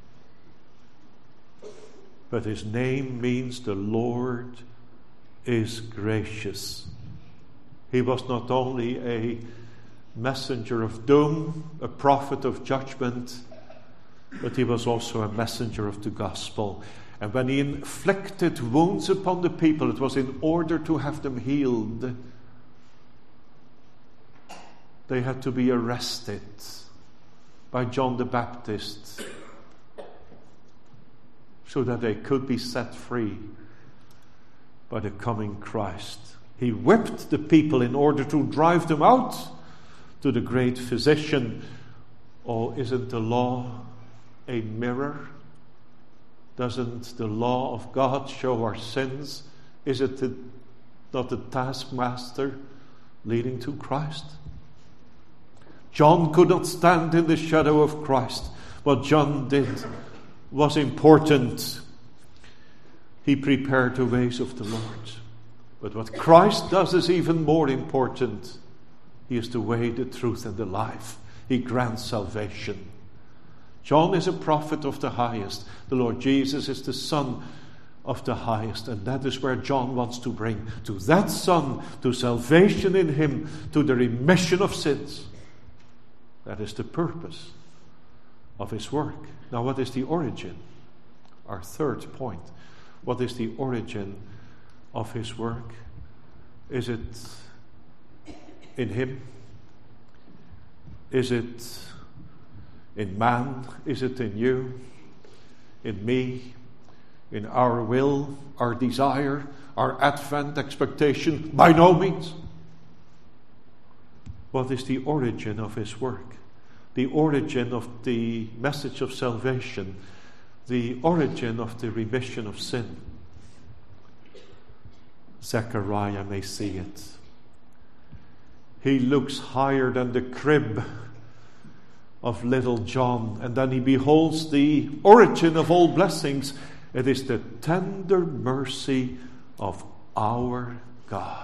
B: But his name means the Lord is gracious. He was not only a messenger of doom, a prophet of judgment, but he was also a messenger of the gospel. And when he inflicted wounds upon the people, it was in order to have them healed. They had to be arrested by John the Baptist so that they could be set free by the coming Christ. He whipped the people in order to drive them out to the great physician. Oh, isn't the law a mirror? Doesn't the law of God show our sins? Is it the, not the taskmaster leading to Christ? John could not stand in the shadow of Christ. What John did was important. He prepared the ways of the Lord. But what Christ does is even more important. He is the way, the truth, and the life. He grants salvation. John is a prophet of the highest. The Lord Jesus is the Son of the highest. And that is where John wants to bring to that Son, to salvation in him, to the remission of sins. That is the purpose of his work. Now, what is the origin? Our third point. What is the origin of his work? Is it in him? Is it in man? Is it in you? In me? In our will? Our desire? Our advent expectation? By no means. What is the origin of his work? The origin of the message of salvation. The origin of the remission of sin. Zechariah may see it. He looks higher than the crib of little John, and then he beholds the origin of all blessings. It is the tender mercy of our God.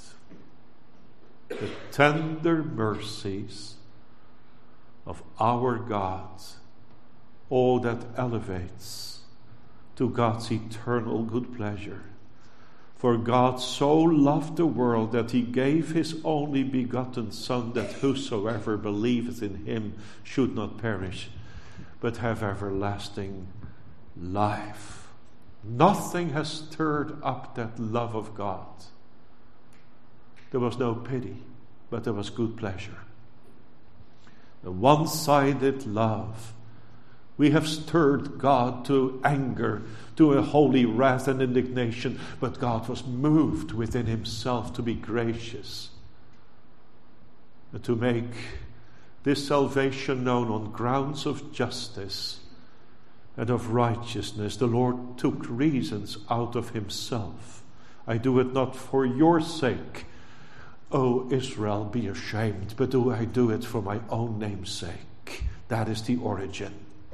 B: The tender mercies of our God. Oh, that elevates to God's eternal good pleasure. For God so loved the world that he gave his only begotten Son, that whosoever believeth in him should not perish, but have everlasting life. Nothing has stirred up that love of God. There was no pity, but there was good pleasure. The one-sided love. We have stirred God to anger, to a holy wrath and indignation, but God was moved within himself to be gracious and to make this salvation known on grounds of justice and of righteousness. The Lord took reasons out of himself. I do it not for your sake, O Israel, be ashamed, but do I do it for my own name's sake. That is the origin.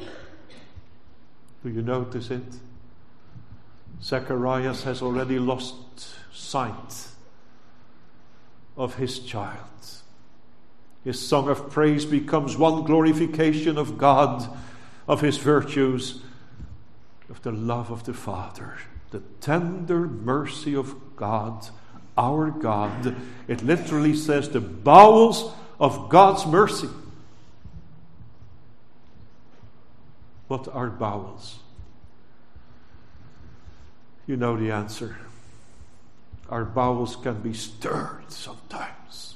B: Do you notice it? Zacharias has already lost sight of his child. His song of praise becomes one glorification of God, of his virtues, of the love of the Father, the tender mercy of God, our God. It literally says the bowels of God's mercy. What are bowels? You know the answer. Our bowels can be stirred sometimes.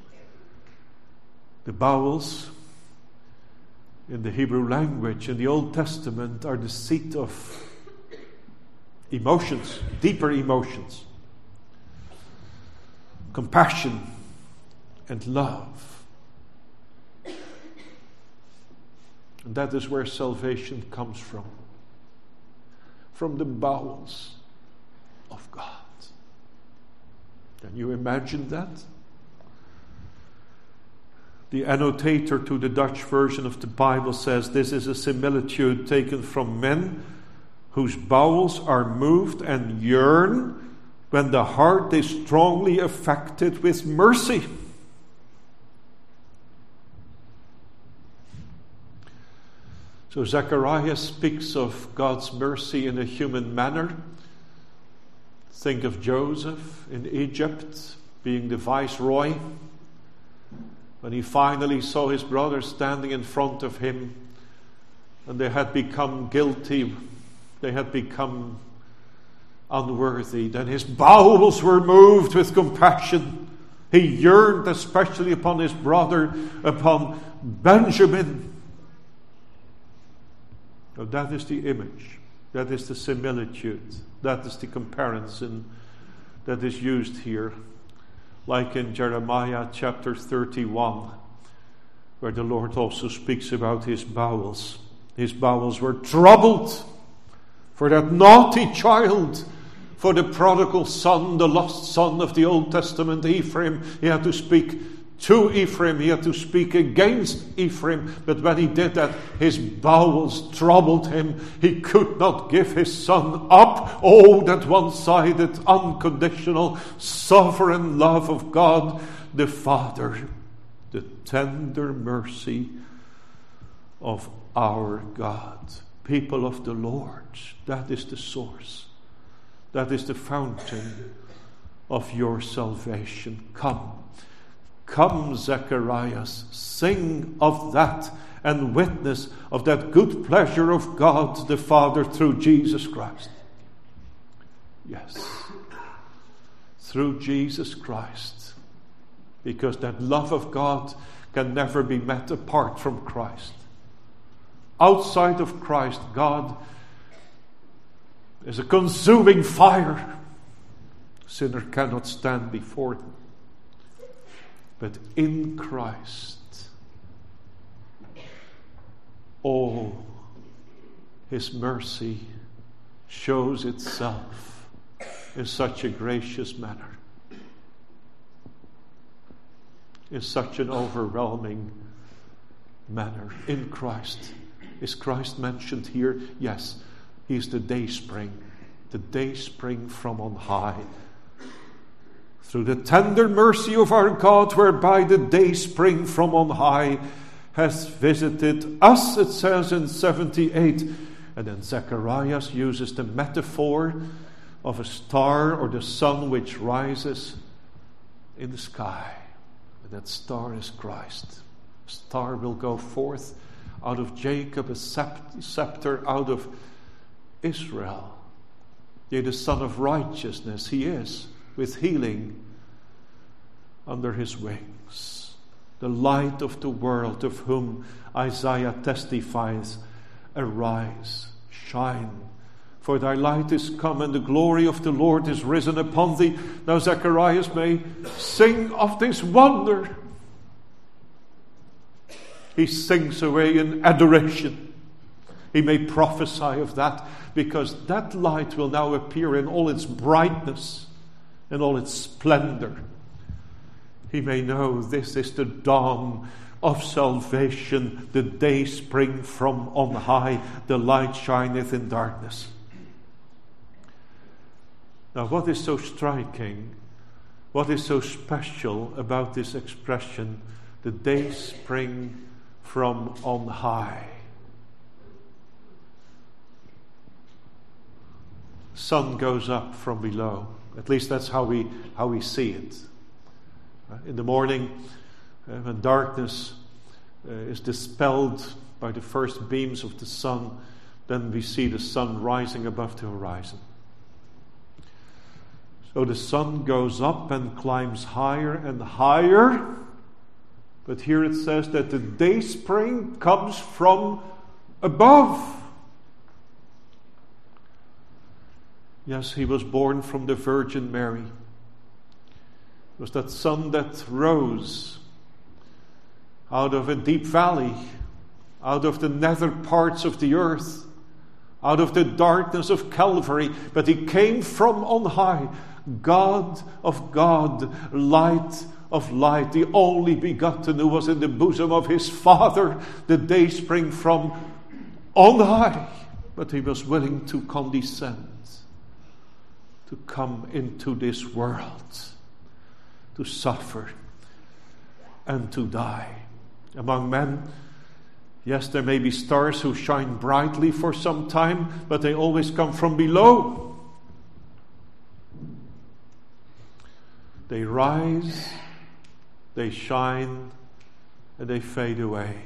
B: The bowels in the Hebrew language in the Old Testament are the seat of emotions, deeper emotions, compassion and love. And that is where salvation comes from. From the bowels of God. Can you imagine that? The annotator to the Dutch version of the Bible says this is a similitude taken from men whose bowels are moved and yearn when the heart is strongly affected with mercy. So Zacharias speaks of God's mercy in a human manner. Think of Joseph in Egypt being the viceroy. When he finally saw his brothers standing in front of him and they had become guilty, they had become unworthy, then his bowels were moved with compassion. He yearned especially upon his brother, upon Benjamin. So that is the image, that is the similitude, that is the comparison that is used here. Like in Jeremiah chapter thirty-one, where the Lord also speaks about his bowels. His bowels were troubled for that naughty child, for the prodigal son, the lost son of the Old Testament, Ephraim. He had to speak to Ephraim, he had to speak against Ephraim, but when he did that, his bowels troubled him. He could not give his son up. Oh, that one-sided, unconditional, sovereign love of God the Father, the tender mercy of our God. People of the Lord, that is the source, that is the fountain of your salvation. Come. Come, Zacharias, sing of that and witness of that good pleasure of God the Father through Jesus Christ. Yes, through Jesus Christ. Because that love of God can never be met apart from Christ. Outside of Christ, God is a consuming fire. Sinner cannot stand before him. But in Christ, oh, his mercy shows itself in such a gracious manner, in such an overwhelming manner. In Christ. Is Christ mentioned here? Yes, he is the dayspring, the dayspring from on high. Through the tender mercy of our God, whereby the dayspring from on high has visited us, it says in seventy-eight. And then Zacharias uses the metaphor of a star or the sun which rises in the sky. And that star is Christ. A star will go forth out of Jacob, a scepter out of Israel. Yea, the Son of Righteousness, he is, with healing under his wings. The light of the world, of whom Isaiah testifies, arise, shine, for thy light is come, and the glory of the Lord is risen upon thee. Now Zacharias may sing of this wonder. he sinks away in adoration. He may prophesy of that, because that light will now appear in all its brightness and all its splendor. He may know this is the dawn of salvation, the day spring from on high, the light shineth in darkness. Now, what is so striking, what is so special about this expression, the day spring from on high? Sun goes up from below. At least that's how we how we see it. In the morning, uh, when darkness uh, is dispelled by the first beams of the sun, then we see the sun rising above the horizon. So the sun goes up and climbs higher and higher. But here it says that the day spring comes from above. Yes, he was born from the Virgin Mary. It was that sun that rose out of a deep valley, out of the nether parts of the earth, out of the darkness of Calvary. But he came from on high, God of God, light of light, the only begotten, who was in the bosom of his Father, the day spring from on high. But he was willing to condescend, to come into this world, to suffer and to die. Among men, yes, there may be stars who shine brightly for some time, but they always come from below. They rise, they shine, and they fade away.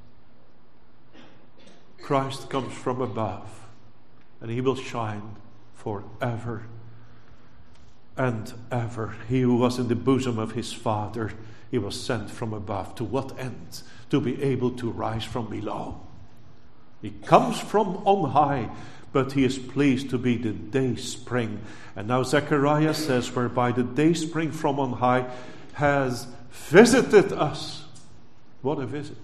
B: Christ comes from above, and he will shine forever and ever. He who was in the bosom of his Father, he was sent from above. To what end? To be able to rise from below. He comes from on high, but he is pleased to be the day spring. And now Zechariah says, whereby the day spring from on high has visited us. What a visit.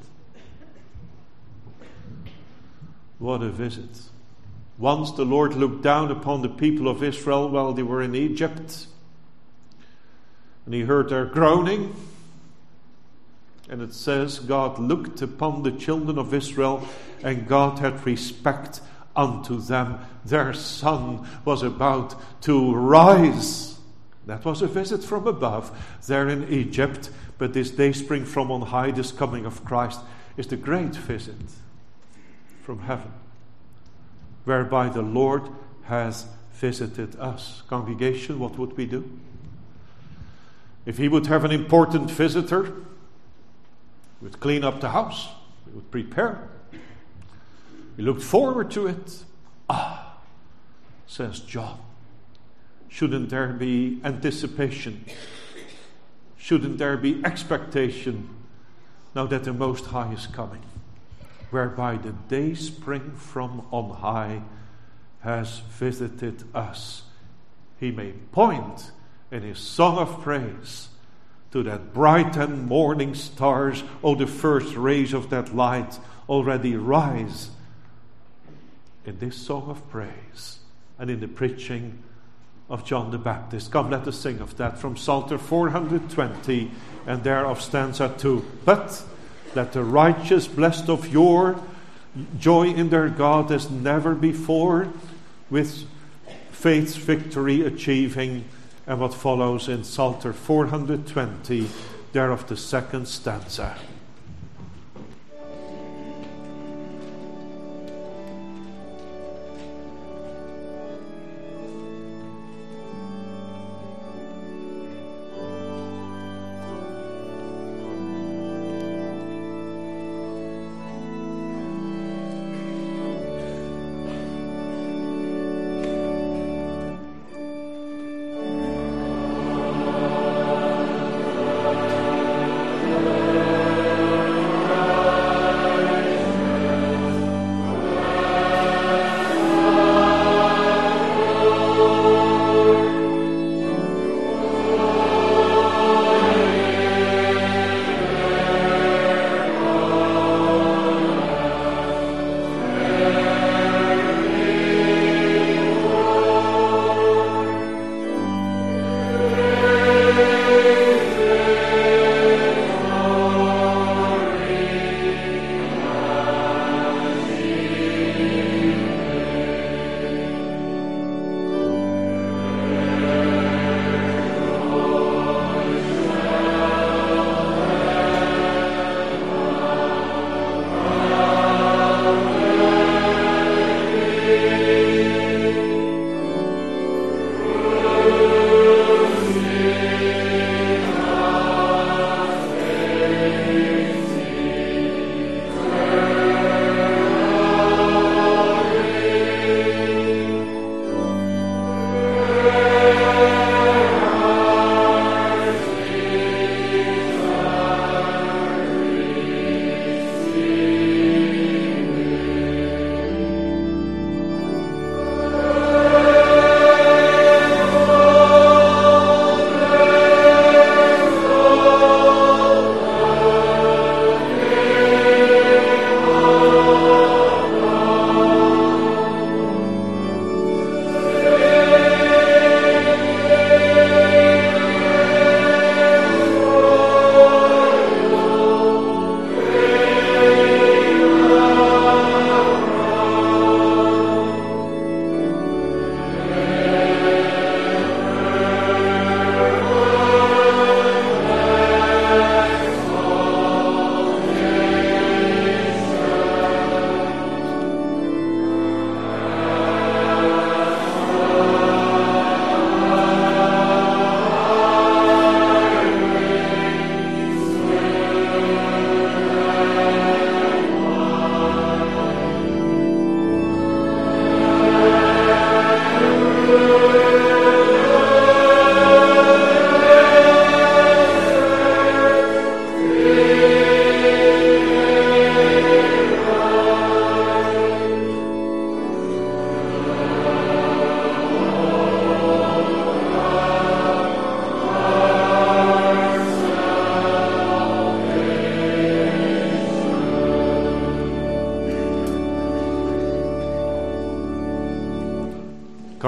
B: What a visit. Once the Lord looked down upon the people of Israel while they were in Egypt, and he heard their groaning. And it says, God looked upon the children of Israel, and God had respect unto them. Their sun was about to rise. That was a visit from above there in Egypt. But this day spring from on high, this coming of Christ, is the great visit from heaven, whereby the Lord has visited us. Congregation, what would we do? If he would have an important visitor, we would clean up the house. We would prepare. We looked forward to it. Ah, says John. Shouldn't there be anticipation? Shouldn't there be expectation now that the Most High is coming? Whereby the day spring from on high has visited us. He may point in his song of praise to that bright and morning stars. Oh, the first rays of that light already rise in this song of praise and in the preaching of John the Baptist. Come, let us sing of that from Psalter four hundred twenty and thereof stanza two. But let the righteous, blessed of yore, joy in their God as never before, with faith's victory achieving. And what follows in Psalter four hundred twenty, thereof the second stanza.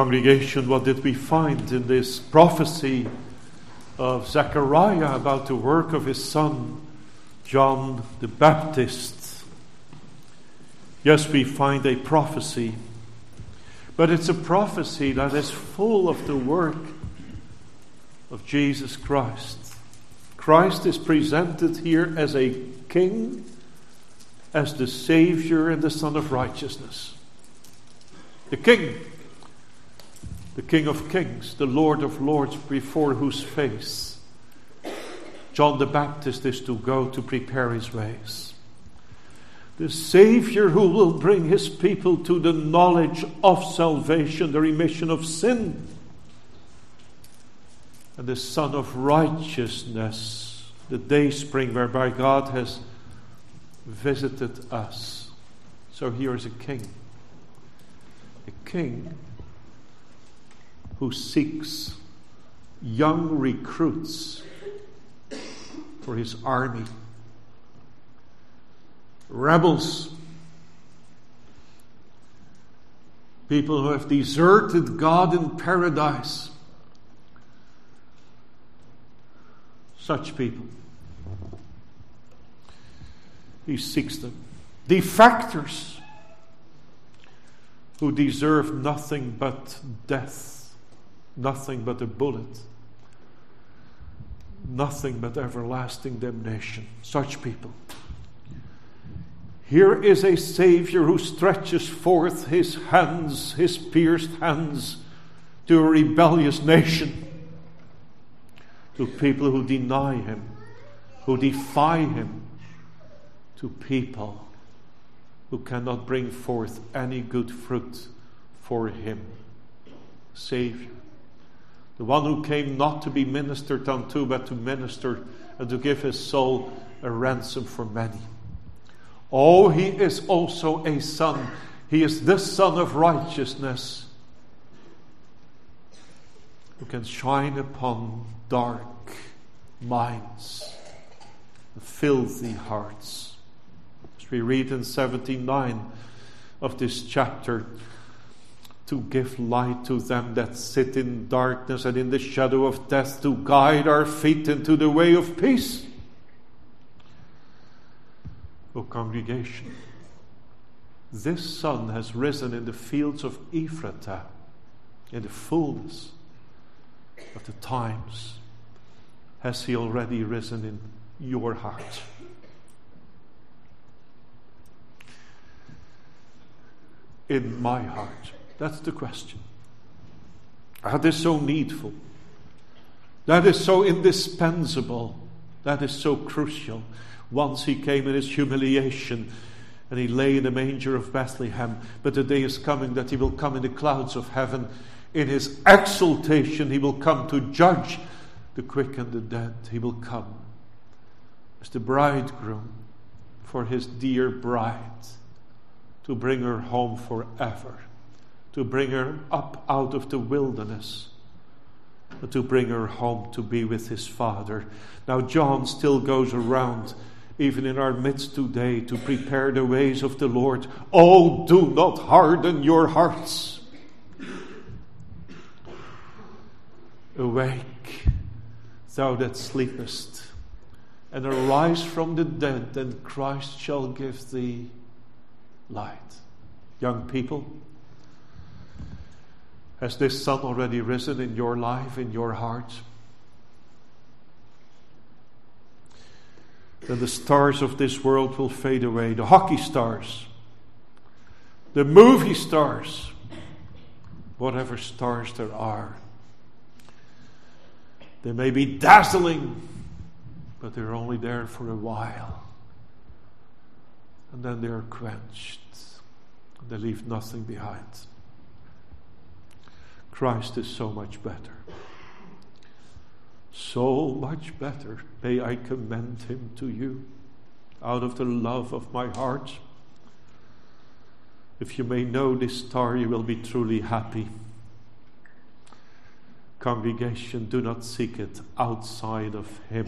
B: Congregation, what did we find in this prophecy of Zechariah about the work of his son, John the Baptist? Yes, we find a prophecy, but it's a prophecy that is full of the work of Jesus Christ. Christ is presented here as a king, as the Savior and the Son of Righteousness. The King, the King of Kings, the Lord of Lords, before whose face John the Baptist is to go to prepare his ways. The Savior who will bring his people to the knowledge of salvation, the remission of sin. And the Son of Righteousness, the dayspring whereby God has visited us. So here is a king. A king who seeks young recruits for his army. Rebels. People who have deserted God in paradise. Such people. He seeks them. Defectors who deserve nothing but death, nothing but a bullet, nothing but everlasting damnation. Such people. Here is a Savior who stretches forth his hands, his pierced hands, to a rebellious nation, to people who deny him, who defy him, to people who cannot bring forth any good fruit for him. Savior. The one who came not to be ministered unto, but to minister and to give his soul a ransom for many. Oh, he is also a son. He is the Son of Righteousness, who can shine upon dark minds, filthy hearts. We read in seventy-nine of this chapter, to give light to them that sit in darkness and in the shadow of death, to guide our feet into the way of peace. O congregation, this Son has risen in the fields of Ephratah, in the fullness of the times. Has he already risen in your heart? In my heart? That's the question. That is so needful. That is so indispensable. That is so crucial. Once he came in his humiliation and he lay in the manger of Bethlehem, but the day is coming that he will come in the clouds of heaven. In his exaltation he will come to judge the quick and the dead. He will come as the bridegroom for his dear bride, to bring her home forever, to bring her up out of the wilderness, and to bring her home to be with his Father. Now John still goes around, even in our midst today, to prepare the ways of the Lord. Oh, do not harden your hearts. Awake, thou that sleepest, and arise from the dead, and Christ shall give thee light. Young people, has this sun already risen in your life, in your heart? Then the stars of this world will fade away. The hockey stars, the movie stars, whatever stars there are. They may be dazzling, but they're only there for a while. And then they're quenched. They leave nothing behind. Christ is so much better. So much better. May I commend him to you out of the love of my heart. If you may know this star, you will be truly happy. Congregation, do not seek it outside of him.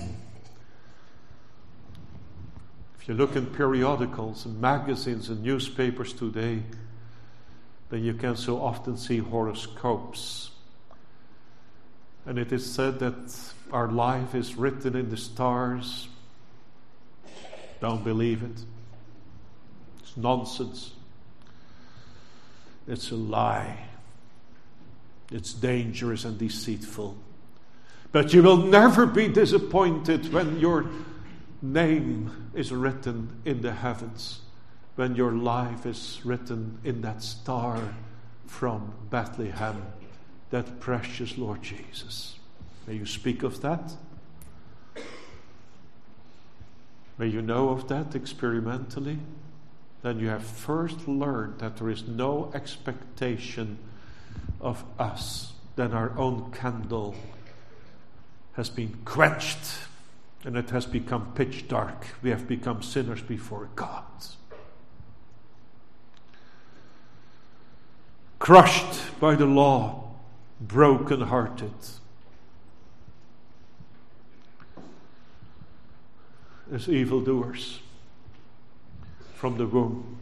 B: If you look in periodicals and magazines and newspapers today, then you can so often see horoscopes. And it is said that our life is written in the stars. Don't believe it. It's nonsense. It's a lie. It's dangerous and deceitful. But you will never be disappointed when your name is written in the heavens, when your life is written in that star from Bethlehem, that precious Lord Jesus. May you speak of that. May you know of that experimentally. Then you have first learned that there is no expectation of us than our own candle has been quenched and it has become pitch dark. We have become sinners before God. Crushed by the law, broken-hearted. As evildoers from the womb.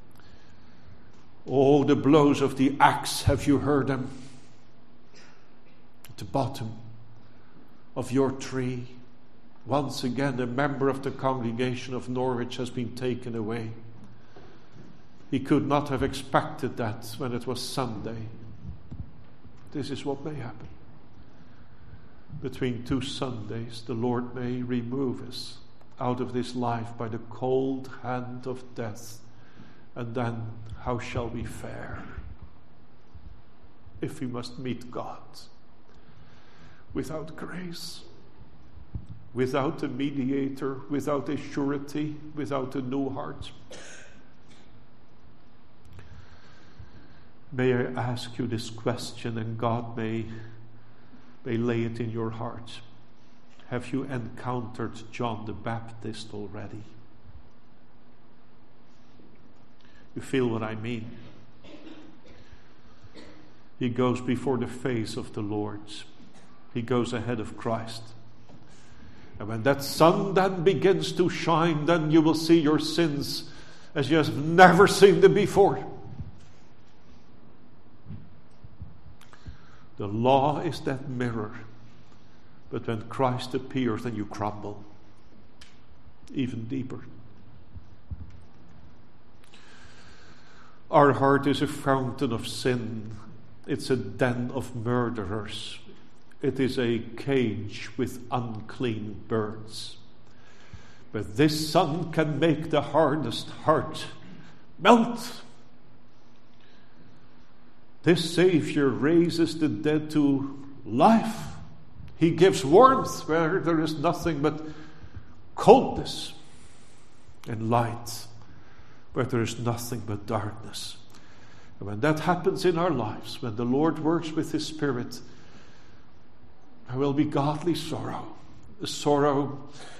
B: Oh, the blows of the axe, have you heard them? At the bottom of your tree, once again a member of the congregation of Norwich has been taken away. He could not have expected that when it was Sunday. This is what may happen. Between two Sundays, the Lord may remove us out of this life by the cold hand of death. And then how shall we fare if we must meet God without grace, without a mediator, without a surety, without a new heart? May I ask you this question, and God may, may lay it in your heart. Have you encountered John the Baptist already? You feel what I mean? He goes before the face of the Lord. He goes ahead of Christ. And when that sun then begins to shine, then you will see your sins as you have never seen them before. The law is that mirror. But when Christ appears, then you crumble even deeper. Our heart is a fountain of sin. It's a den of murderers. It is a cage with unclean birds. But this sun can make the hardest heart melt. This Savior raises the dead to life. He gives warmth where there is nothing but coldness, and light where there is nothing but darkness. And when that happens in our lives, when the Lord works with His Spirit, there will be godly sorrow, a sorrow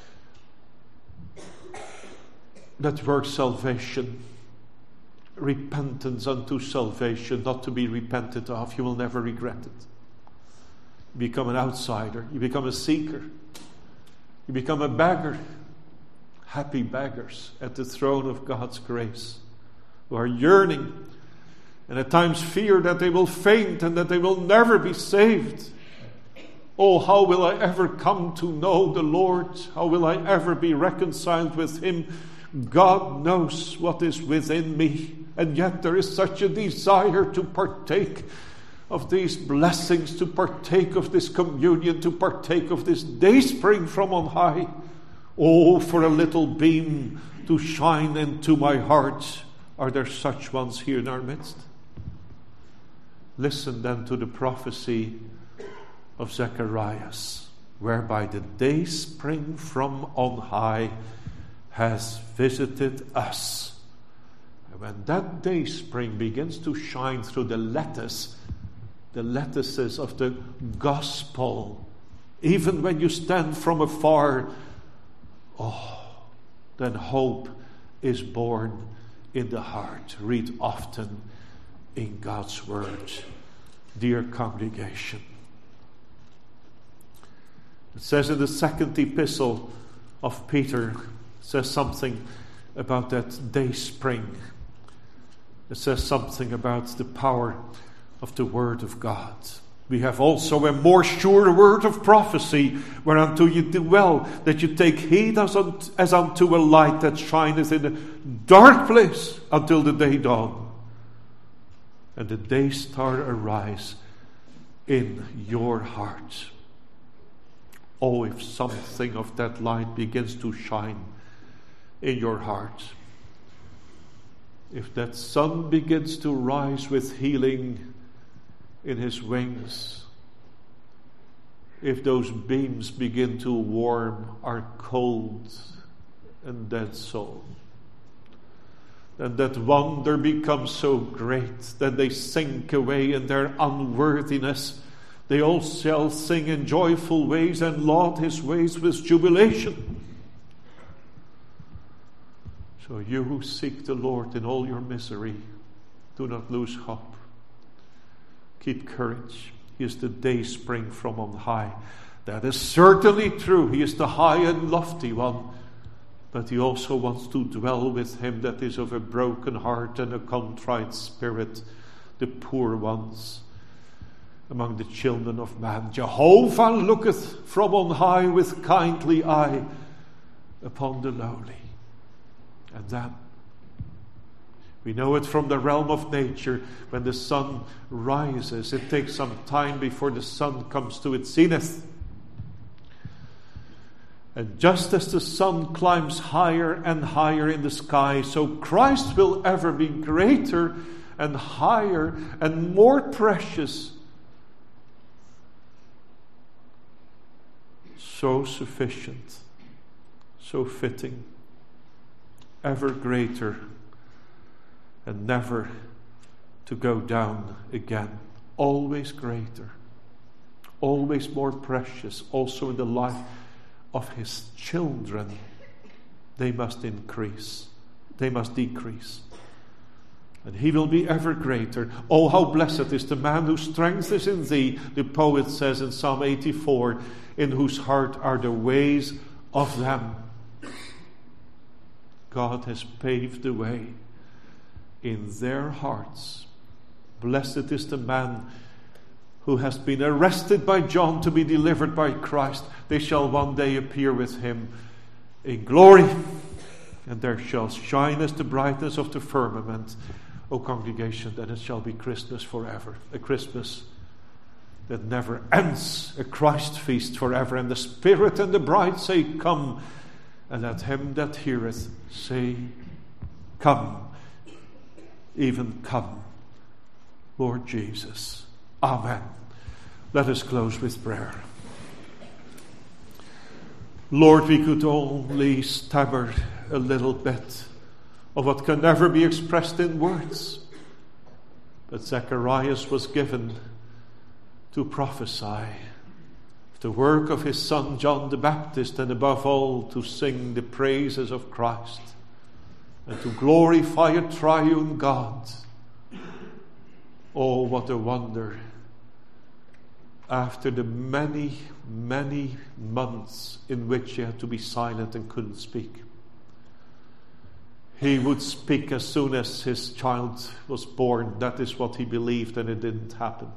B: that works salvation, repentance unto salvation, not to be repented of. You will never regret it. You become an outsider. You become a seeker. You become a beggar. Happy beggars at the throne of God's grace, who are yearning and at times fear that they will faint and that they will never be saved. Oh, how will I ever come to know the Lord? How will I ever be reconciled with Him? God knows what is within me, and yet there is such a desire to partake of these blessings, to partake of this communion, to partake of this dayspring from on high. Oh, for a little beam to shine into my heart. Are there such ones here in our midst? Listen then to the prophecy of Zacharias, whereby the dayspring from on high has visited us. And when that dayspring begins to shine through the lattice, the lattices of the gospel, even when you stand from afar, oh, then hope is born in the heart. Read often in God's word, dear congregation. It says in the second epistle of Peter, says something about that day spring. It says something about the power of the Word of God. We have also a more sure word of prophecy, whereunto you do well that you take heed as unto, as unto a light that shineth in a dark place until the day dawn, and the day star arise in your heart. Oh, if something of that light begins to shine in your heart, if that sun begins to rise with healing in his wings, if those beams begin to warm our cold and dead soul, then that wonder becomes so great that they sink away in their unworthiness. They all shall sing in joyful ways and laud his ways with jubilation. So you who seek the Lord in all your misery, do not lose hope. Keep courage. He is the day spring from on high. That is certainly true. He is the high and lofty one. But he also wants to dwell with him that is of a broken heart and a contrite spirit, the poor ones among the children of man. Jehovah looketh from on high with kindly eye upon the lowly. And then we know it from the realm of nature. When the sun rises, it takes some time before the sun comes to its zenith. And just as the sun climbs higher and higher in the sky, so Christ will ever be greater and higher and more precious, so sufficient, so fitting, ever greater, and never to go down again. Always greater, always more precious, also in the life of his children. They must increase, they must decrease, and he will be ever greater. Oh, how blessed is the man whose strength is in thee, the poet says in Psalm eighty-four, in whose heart are the ways of them. God has paved the way in their hearts. Blessed is the man who has been arrested by John to be delivered by Christ. They shall one day appear with him in glory, and there shall shine as the brightness of the firmament. O congregation, then it shall be Christmas forever, a Christmas that never ends, a Christ feast forever. And the Spirit and the bride say, come, and let him that heareth say, come. Even come, Lord Jesus. Amen. Let us close with prayer. Lord, we could only stammer a little bit of what can never be expressed in words. But Zacharias was given to prophesy the work of his son John the Baptist, and above all to sing the praises of Christ and to glorify a triune God. Oh, what a wonder. After the many, many months in which he had to be silent and couldn't speak, he would speak as soon as his child was born. That is what he believed, and it didn't happen.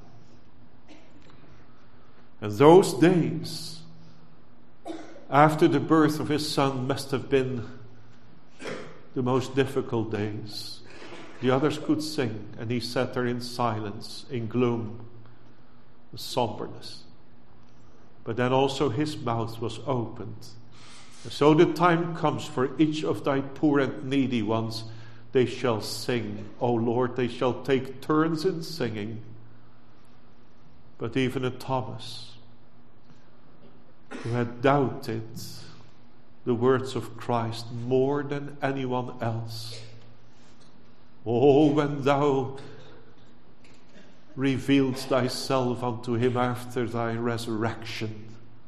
B: And those days after the birth of his son must have been the most difficult days. The others could sing, and he sat there in silence, in gloom, somberness. But then also his mouth was opened. And so the time comes for each of thy poor and needy ones. They shall sing. O Lord, they shall take turns in singing. But even a Thomas, who had doubted the words of Christ more than anyone else, oh, when thou revealed thyself unto him after thy resurrection,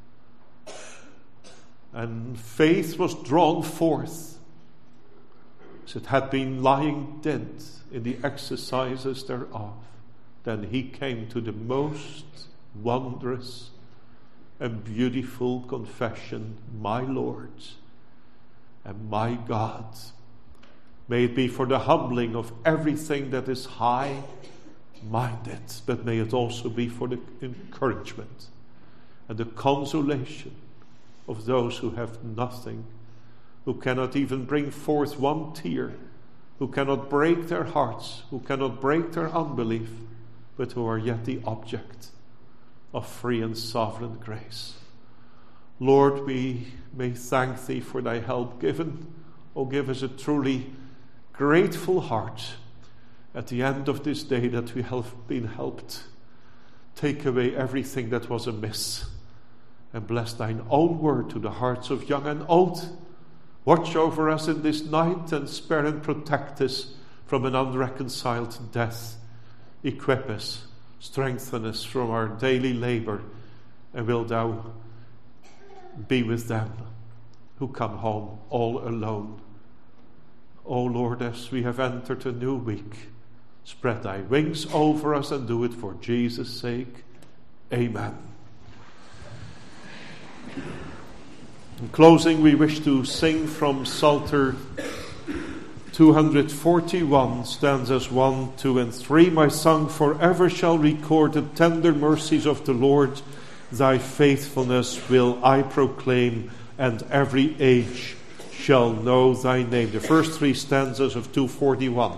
B: and faith was drawn forth as it had been lying dead in the exercises thereof, then he came to the most wondrous and beautiful confession, my Lord and my God, May it be for the humbling of everything that is high-minded, but may it also be for the encouragement and the consolation of those who have nothing, who cannot even bring forth one tear, who cannot break their hearts, who cannot break their unbelief, but who are yet the object of free and sovereign grace. Lord, we may thank Thee for Thy help given. Oh, give us a truly grateful heart at the end of this day that we have been helped. Take away everything that was amiss, and bless Thine own word to the hearts of young and old. Watch over us in this night, and spare and protect us from an unreconciled death. Equip us, strengthen us from our daily labor, and will Thou be with them who come home all alone. O Lord, as we have entered a new week, spread Thy wings over us and do it for Jesus' sake. Amen. In closing, we wish to sing from Psalter two forty-one, stanzas one, two, and three. My song forever shall record the tender mercies of the Lord. Thy faithfulness will I proclaim, and every age shall know Thy name. The first three stanzas of two forty-one.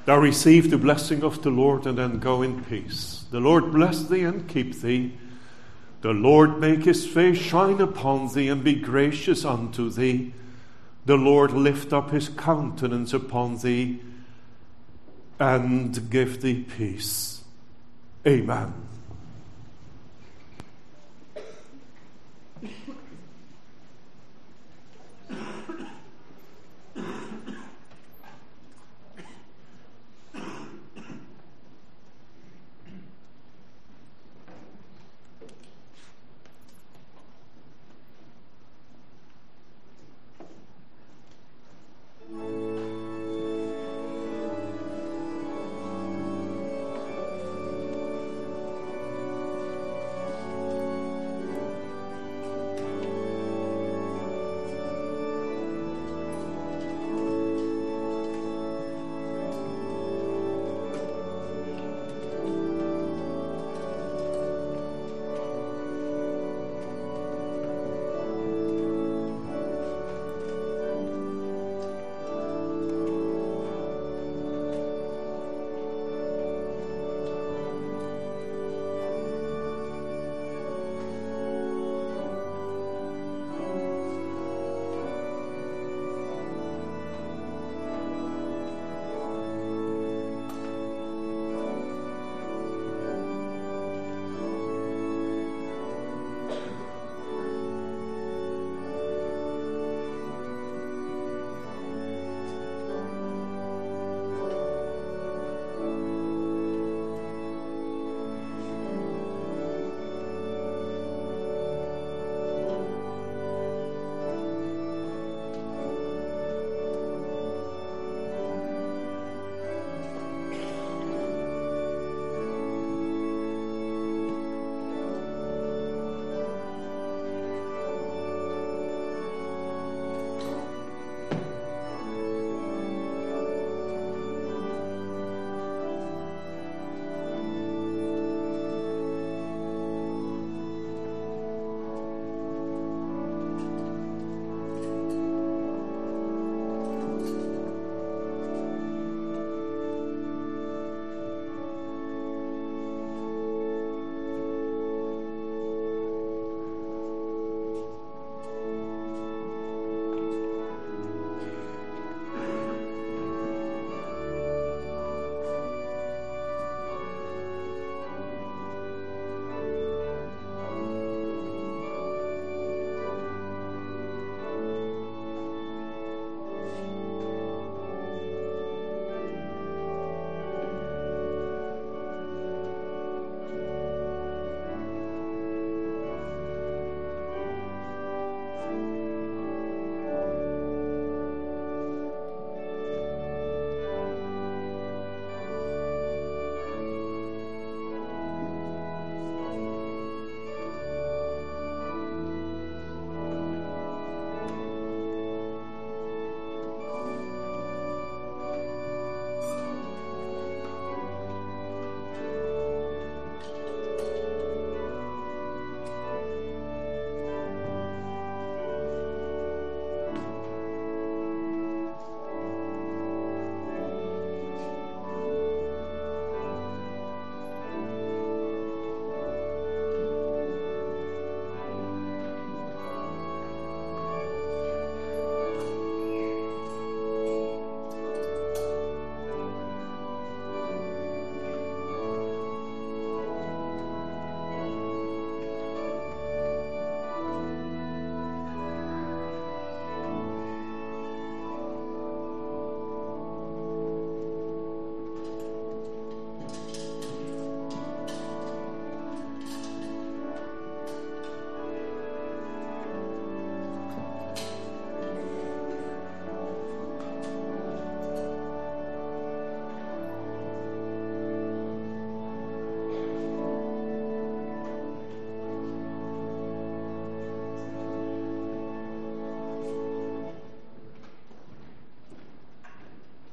B: Thou receive the blessing of the Lord, and then go in peace. The Lord bless thee and keep thee. The Lord make his face shine upon thee and be gracious unto thee. The Lord lift up his countenance upon thee and give thee peace. Amen.